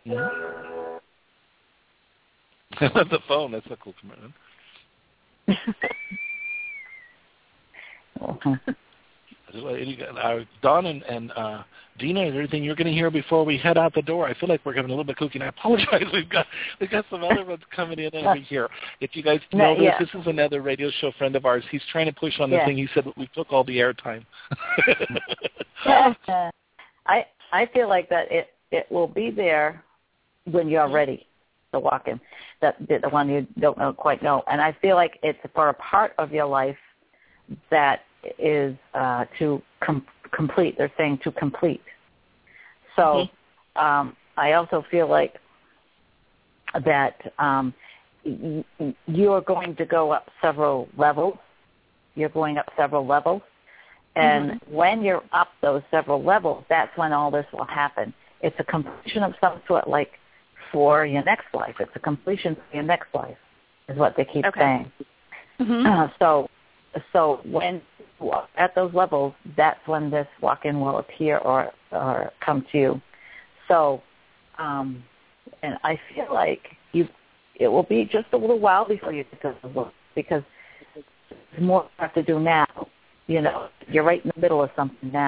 Mm-hmm. I love the phone. That's a cool commitment. uh, Don and, and uh, Dina, is there anything you're going to hear before we head out the door? I feel like we're having a little bit kooky, and I apologize. We've got we've got some other ones coming in over here. If you guys know no, yeah. this, this is another radio show friend of ours. He's trying to push on the yeah. thing. He said we took all the airtime. I I feel like that it it will be there when you're ready. The walk-in, that the one you don't know quite know, and I feel like it's for a part of your life that is uh, to com- complete. They're saying to complete. So mm-hmm. um, I also feel like that um, y- you're going to go up several levels. You're going up several levels, and mm-hmm. when you're up those several levels, that's when all this will happen. It's a completion of some sort, like. For your next life. It's a completion for your next life, is what they keep okay. saying. Mm-hmm. Uh, so so when you are at those levels, that's when this walk-in will appear or, or come to you. So, um, and I feel like you, it will be just a little while before you get to the book because there's more you have to do now. You know, you're right in the middle of something now.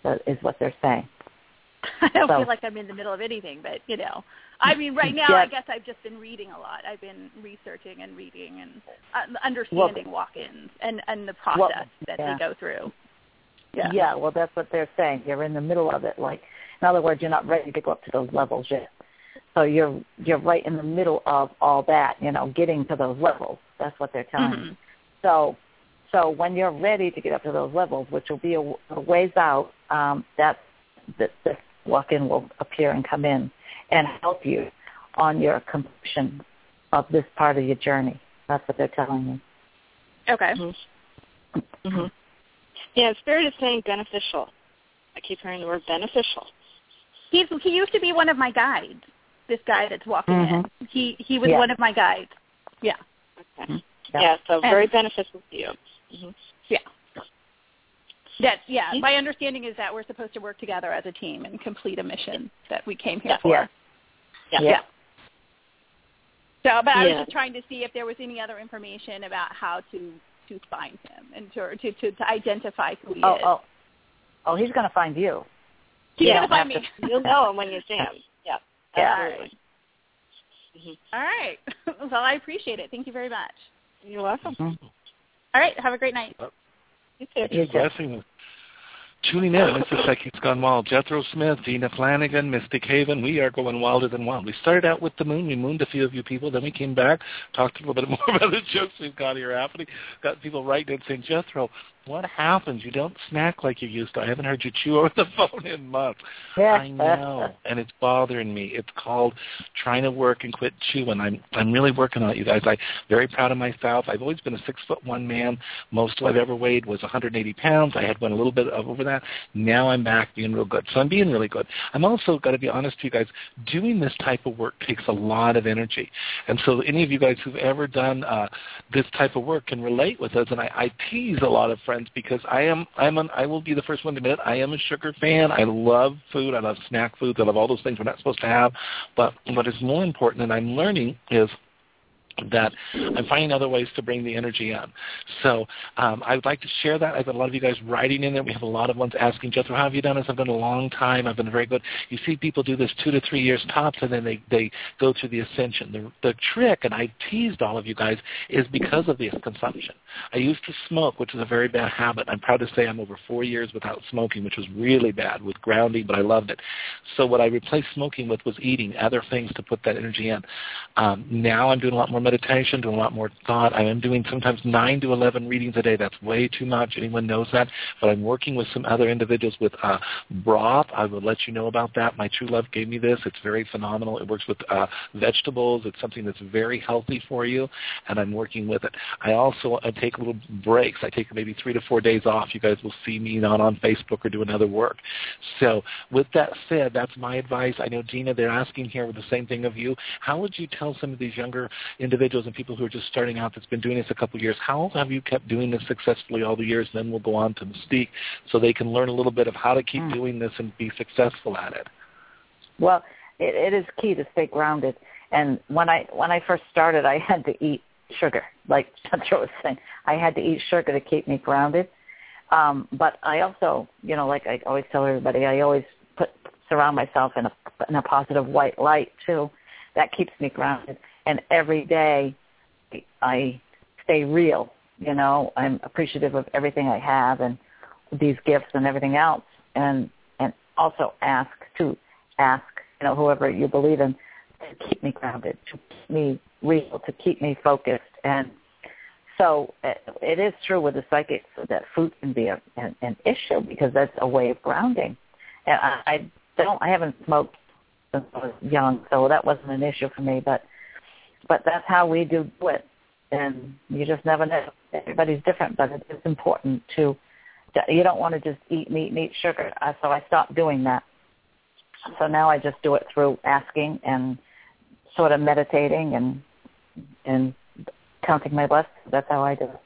That is what they're saying. I don't so, feel like I'm in the middle of anything, but, you know. I mean, right now, yeah. I guess I've just been reading a lot. I've been researching and reading and uh, understanding well, walk-ins and, and the process well, that yeah. they go through. Yeah. yeah, well, that's what they're saying. You're in the middle of it. Like, in other words, you're not ready to go up to those levels yet. So you're you're right in the middle of all that, you know, getting to those levels. That's what they're telling mm-hmm. you. So, so when you're ready to get up to those levels, which will be a, a ways out, um, that that this walk-in will appear and come in and help you on your completion of this part of your journey. That's what they're telling you. Okay. Mm-hmm. Mm-hmm. Yeah, Spirit is saying beneficial. I keep hearing the word beneficial. He's, he used to be one of my guides, this guy that's walking mm-hmm. in. He he was yeah. one of my guides. Yeah. Okay. Yeah, yeah so very and, beneficial to you. Mm-hmm. Yeah. That's, yeah, my understanding is that we're supposed to work together as a team and complete a mission that we came here yeah. for. Yeah. Yeah. yeah. So, but I yeah. was just trying to see if there was any other information about how to, to find him and to, to, to, to identify who he oh, is. Oh, oh, he's going to find you. He's yeah, going to find me. You'll know him when you see him. Yeah, absolutely. All right. Mm-hmm. All right. Well, I appreciate it. Thank you very much. You're welcome. Mm-hmm. All right. Have a great night. You too. You too. Blessing. Tuning in, this is Psychics Gone Wild. Jethro Smith, Dina Flanagan, Mystic Haven. We are going wilder than wild. We started out with the moon. We mooned a few of you people. Then we came back, talked a little bit more about the jokes we've got here happening. Got people writing and saying, Jethro, what happens? You don't snack like you used to. I haven't heard you chew over the phone in months. Yeah. I know, and it's bothering me. It's called trying to work and quit chewing. I'm I'm really working on it, you guys. I'm very proud of myself. I've always been a six foot one man. Most I've ever weighed was one hundred eighty pounds. I had went a little bit over that. Now I'm back being real good. So I'm being really good. I'm also got to be honest with you guys. Doing this type of work takes a lot of energy, and so any of you guys who've ever done uh, this type of work can relate with us. And I, I tease a lot of friends because I am I'm an, I will be the first one to admit I am a sugar fan. I love food. I love snack foods. I love all those things we're not supposed to have. But what is more important, and I'm learning, is that I'm finding other ways to bring the energy in. So um, I would like to share that. I've got a lot of you guys writing in there. We have a lot of ones asking, Jethro, how have you done this? I've done it a long time. I've been very good. You see people do this two to three years tops, and then they, they go through the ascension. The, the trick, and I teased all of you guys, is because of the consumption. I used to smoke, which is a very bad habit. I'm proud to say I'm over four years without smoking, which was really bad with grounding, but I loved it. So what I replaced smoking with was eating, other things to put that energy in. Um, now I'm doing a lot more meditation, doing a lot more thought. I am doing sometimes nine to eleven readings a day. That's way too much. Anyone knows that. But I'm working with some other individuals with uh, broth. I will let you know about that. My true love gave me this. It's very phenomenal. It works with uh, vegetables. It's something that's very healthy for you, and I'm working with it. I also I take little breaks. I take maybe three to four days off. You guys will see me not on Facebook or doing other work. So with that said, that's my advice. I know, Dina, they're asking here with the same thing of you. How would you tell some of these younger individuals and people who are just starting out that's been doing this a couple of years, how have you kept doing this successfully all the years? And then we'll go on to Mystique so they can learn a little bit of how to keep mm. doing this and be successful at it. Well, it, it is key to stay grounded. And when I when I first started, I had to eat sugar, like Jethro was saying. I had to eat sugar to keep me grounded. Um, but I also, you know, like I always tell everybody, I always put surround myself in a in a positive white light too. That keeps me grounded. And every day I stay real, you know. I'm appreciative of everything I have and these gifts and everything else. And and also ask to ask, you know, whoever you believe in to keep me grounded, to keep me real, to keep me focused. And so it, it is true with the psychics that food can be a, an, an issue because that's a way of grounding. And I, I don't, I haven't smoked since I was young, so that wasn't an issue for me. But but that's how we do it, and you just never know. Everybody's different, but it's important to. You don't want to just eat meat and eat sugar. So I stopped doing that. So now I just do it through asking and sort of meditating and and counting my blessings. That's how I do it.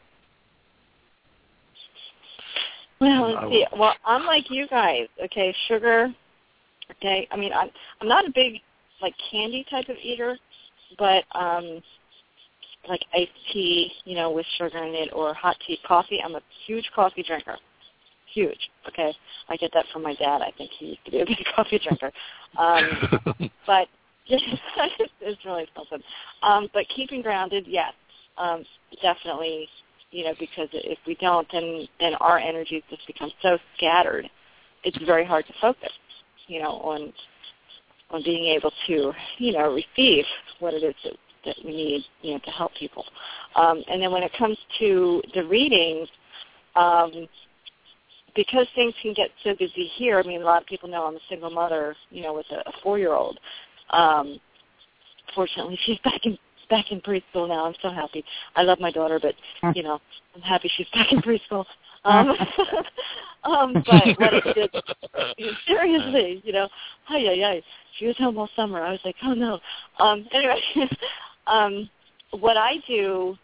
Well, let's see. Well, I'm like you guys. Okay, sugar. Okay, I mean, I'm I'm not a big like candy type of eater, but um, like iced tea, you know, with sugar in it, or hot tea, coffee. I'm a huge coffee drinker. huge. Okay, I get that from my dad. I think he used to be a big coffee drinker. Um, but it's really something. Um, but keeping grounded, yes, um, definitely. You know, because if we don't, then then our energies just become so scattered. It's very hard to focus. You know, on on being able to, you know, receive what it is that, that we need, you know, to help people. Um, and then when it comes to the readings, um, because things can get so busy here, I mean, a lot of people know I'm a single mother, you know, with a, a four-year-old. Um, fortunately, she's back in back in preschool now. I'm so happy. I love my daughter, but, you know, I'm happy she's back in preschool. Um, um, but what it did, seriously, you know, hi, hi, hi. She was home all summer. I was like, oh, no. Um, anyway, um, what I do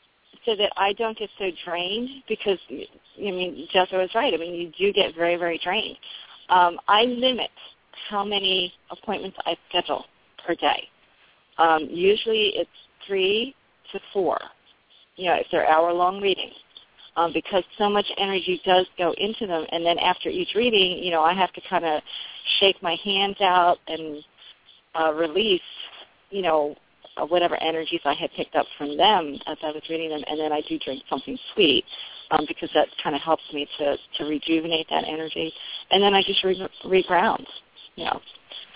so that I don't get so drained, because, I mean, Jethro was right. I mean, you do get very, very drained. Um, I limit how many appointments I schedule per day. Um, usually it's three to four, you know, if they're hour-long readings, um, because so much energy does go into them. And then after each reading, you know, I have to kind of shake my hands out and uh, release, you know, uh, whatever energies I had picked up from them as I was reading them. And then I do drink something sweet um, because that kind of helps me to, to rejuvenate that energy. And then I just re- reground, you know.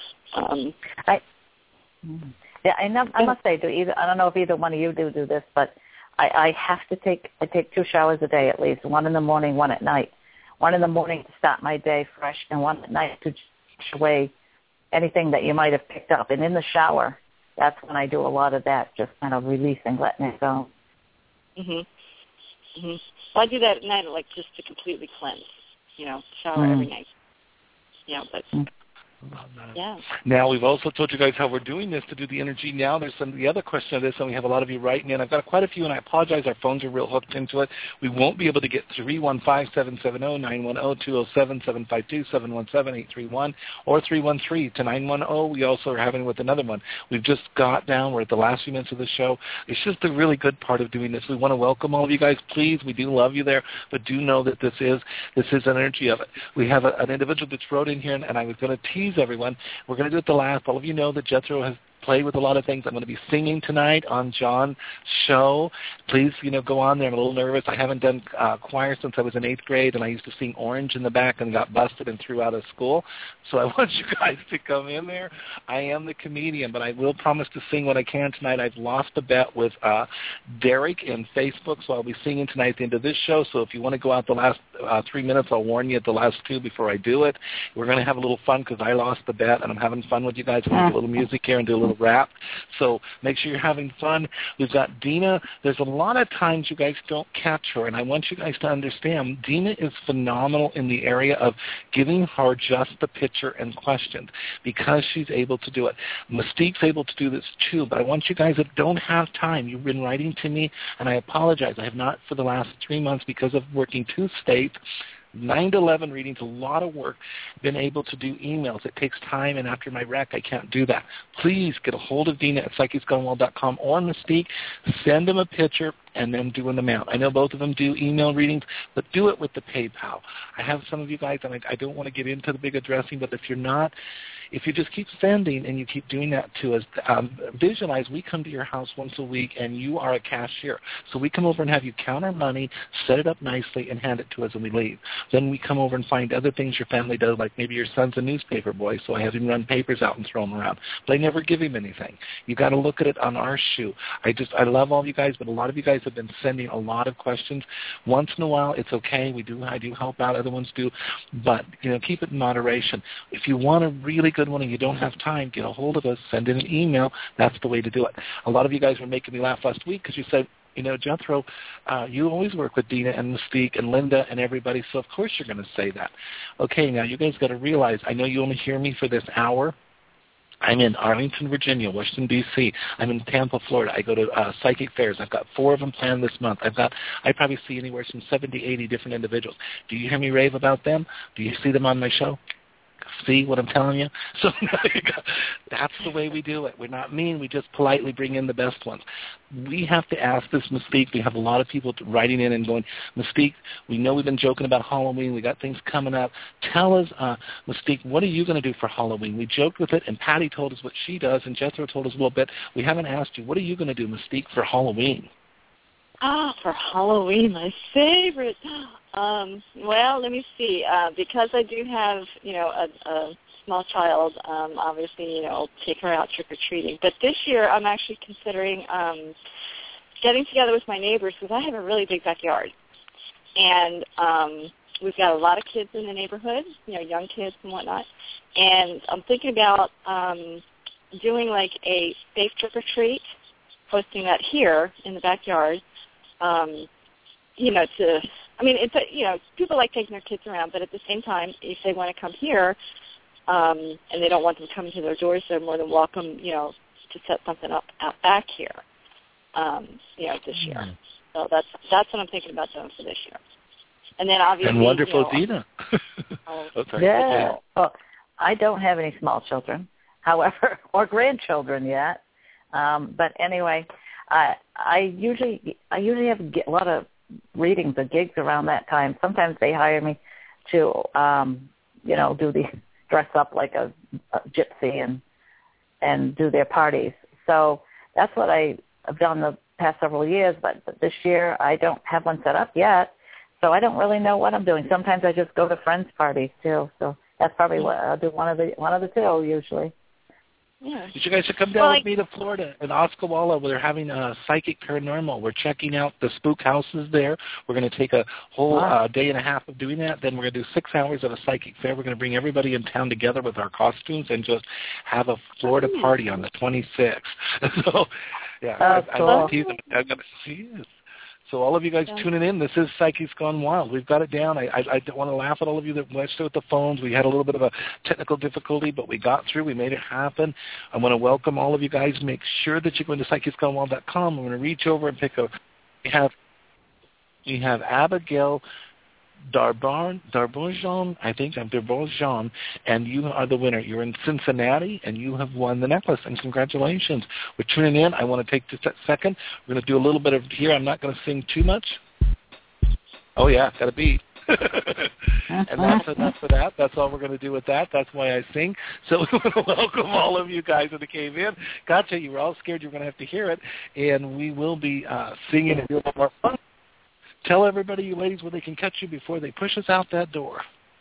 Um, I... Mm-hmm. Yeah, I, know, I must say, do either, I don't know if either one of you do do this, but I, I have to take I take two showers a day at least, one in the morning, one at night. One in the morning to start my day fresh, and one at night to wash away anything that you might have picked up. And in the shower, that's when I do a lot of that, just kind of releasing, letting it go. Mhm. Mhm. Well, I do that at night, like just to completely cleanse. You know, shower mm. every night. Yeah, but. Mm. Yeah. Now, we've also told you guys how we're doing this to do the energy. Now, there's some the other question of this, and we have a lot of you writing in. I've got quite a few, and I apologize. Our phones are real hooked into it. We won't be able to get three one five, seven seven zero, nine one zero, two zero seven, seven five two, seven one seven, eight three one, or three one three to nine one zero. We also are having with another one. We've just got down. We're at the last few minutes of the show. It's just a really good part of doing this. We want to welcome all of you guys. Please, we do love you there, but do know that this is this is an energy of it. We have a, an individual that's wrote in here, and, and I was going to tease everyone. We're going to do it the last. All of you know that Jethro has played with a lot of things. I'm going to be singing tonight on John's show. Please, you know, go on there. I'm a little nervous. I haven't done uh, choir since I was in eighth grade, and I used to sing Orange in the back and got busted and threw out of school. So I want you guys to come in there. I am the comedian, but I will promise to sing what I can tonight. I've lost a bet with uh, Derek in Facebook, so I'll be singing tonight at the end of this show. So if you want to go out the last uh, three minutes, I'll warn you at the last two before I do it. We're going to have a little fun because I lost the bet, and I'm having fun with you guys. I'm going to do a little music here and do a little rap. So make sure you're having fun. We've got Dina. There's a lot of times you guys don't catch her, and I want you guys to understand Dina is phenomenal in the area of giving her just the picture and questions because she's able to do it. Mystique's able to do this too, but I want you guys that don't have time. You've been writing to me, and I apologize. I have not for the last three months because of working two states. nine to eleven readings, a lot of work, been able to do emails. It takes time, and after my wreck, I can't do that. Please get a hold of Dina at psychics gone wild dot com or Mystique. Send them a picture and then do an amount. I know both of them do email readings, but do it with the PayPal. I have some of you guys, and I, I don't want to get into the big addressing, but if you're not, if you just keep sending and you keep doing that to us, um, visualize we come to your house once a week and you are a cashier. So we come over and have you count our money, set it up nicely, and hand it to us when we leave. Then we come over and find other things your family does, like maybe your son's a newspaper boy, so I have him run papers out and throw them around. But I never give him anything. You got to look at it on our shoe. I just, I love all of you guys, but a lot of you guys have been sending a lot of questions. Once in a while, it's okay. We do, I do help out. Other ones do. But, you know, keep it in moderation. If you want a really good one and you don't have time, get a hold of us, send in an email. That's the way to do it. A lot of you guys were making me laugh last week because you said, you know, Jethro, uh, you always work with Dina and Mystique and Linda and everybody, so of course you're going to say that. Okay, now you guys got to realize, I know you only hear me for this hour. I'm in Arlington, Virginia, Washington, D C I'm in Tampa, Florida. I go to uh, psychic fairs. I've got four of them planned this month. I've got, I probably see anywhere from seventy, eighty different individuals. Do you hear me rave about them? Do you see them on my show? See what I'm telling you? So that's the way we do it. We're not mean. We just politely bring in the best ones. We have to ask this, Mystique. We have a lot of people writing in and going, Mystique, we know we've been joking about Halloween. We got things coming up. Tell us, uh, Mystique, what are you going to do for Halloween? We joked with it, and Patty told us what she does, and Jethro told us a little bit. We haven't asked you, what are you going to do, Mystique, for Halloween? Ah, for Halloween, my favorite. Um, well, let me see. Uh, because I do have, you know, a, a small child, um, obviously, you know, I'll take her out trick-or-treating. But this year I'm actually considering um, getting together with my neighbors because I have a really big backyard. And um, we've got a lot of kids in the neighborhood, you know, young kids and whatnot. And I'm thinking about um, doing like a safe trick-or-treat, hosting that here in the backyard. Um, you know, to, I mean, it's a, you know, people like taking their kids around, but at the same time, if they want to come here um, and they don't want them coming to their doors, they're more than welcome, you know, to set something up out back here, um, you know, this year. Mm-hmm. So that's that's what I'm thinking about doing for this year. And then obviously, and wonderful, you Dina. know, oh, okay. Yeah. Well, I don't have any small children, however, or grandchildren yet. Um, but anyway. I I usually I usually have a lot of readings or gigs around that time. Sometimes they hire me to um, you know do the dress up like a, a gypsy and and do their parties. So that's what I have done the past several years. But, but this year I don't have one set up yet, so I don't really know what I'm doing. Sometimes I just go to friends' parties too. So that's probably what I'll do. One of the one of the two usually. Yeah. You guys should come down well, with I, me to Florida and Osceola, where they're having a psychic paranormal. We're checking out the spook houses there. We're going to take a whole wow. uh, day and a half of doing that. Then we're going to do six hours of a psychic fair. We're going to bring everybody in town together with our costumes and just have a Florida party on the twenty-sixth. So, yeah, That's I, cool. I love teasing. I'm going to see it. So all of you guys tuning in, this is Psychics Gone Wild. We've got it down. I, I, I don't want to laugh at all of you that watched it with the phones. We had a little bit of a technical difficulty, but we got through. We made it happen. I want to welcome all of you guys. Make sure that you go into psychics gone wild dot com. I'm going to reach over and pick a. We have, we have Abigail Darbarn, Darbourgeon, I think, I'm Darbourgeon, and you are the winner. You're in Cincinnati, and you have won the necklace, and congratulations. We're tuning in. I want to take just a second. We're going to do a little bit of here. I'm not going to sing too much. Oh, yeah, got a beat. And that's enough for that. That's all we're going to do with that. That's why I sing. So we want to welcome all of you guys that came in. Gotcha. You were all scared you were going to have to hear it, and we will be uh, singing and doing a little more fun. Tell everybody, you ladies, where they can catch you before they push us out that door.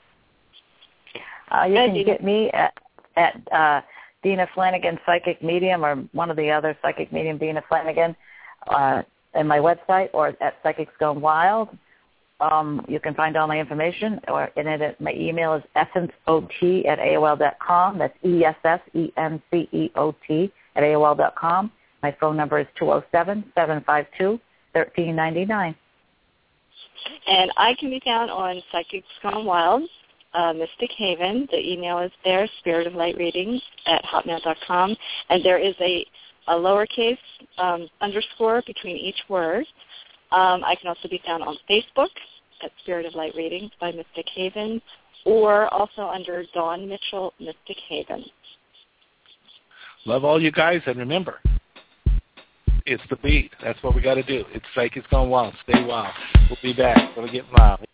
Uh, you can get me at, at uh, Dina Flanagan Psychic Medium, or one of the other Psychic Medium, Dina Flanagan, uh, in my website, or at Psychics Gone Wild. Um, you can find all my information, or in it, my email is essenceot at A O L dot com. That's E S S E N C E O T at A O L dot com. My phone number is two oh seven, seven five two, one three nine nine. And I can be found on Psychics Gone Wild, uh, Mystic Haven. The email is there, Spirit of Light Readings at hotmail dot com. And there is a, a lowercase um, underscore between each word. Um, I can also be found on Facebook at Spirit of Light Readings by Mystic Haven, or also under Dawn Mitchell, Mystic Haven. Love all you guys, and remember, it's the beat. That's what we got to do. It's Psychics Gone Wild. Stay wild. We'll be back. We'll get wild.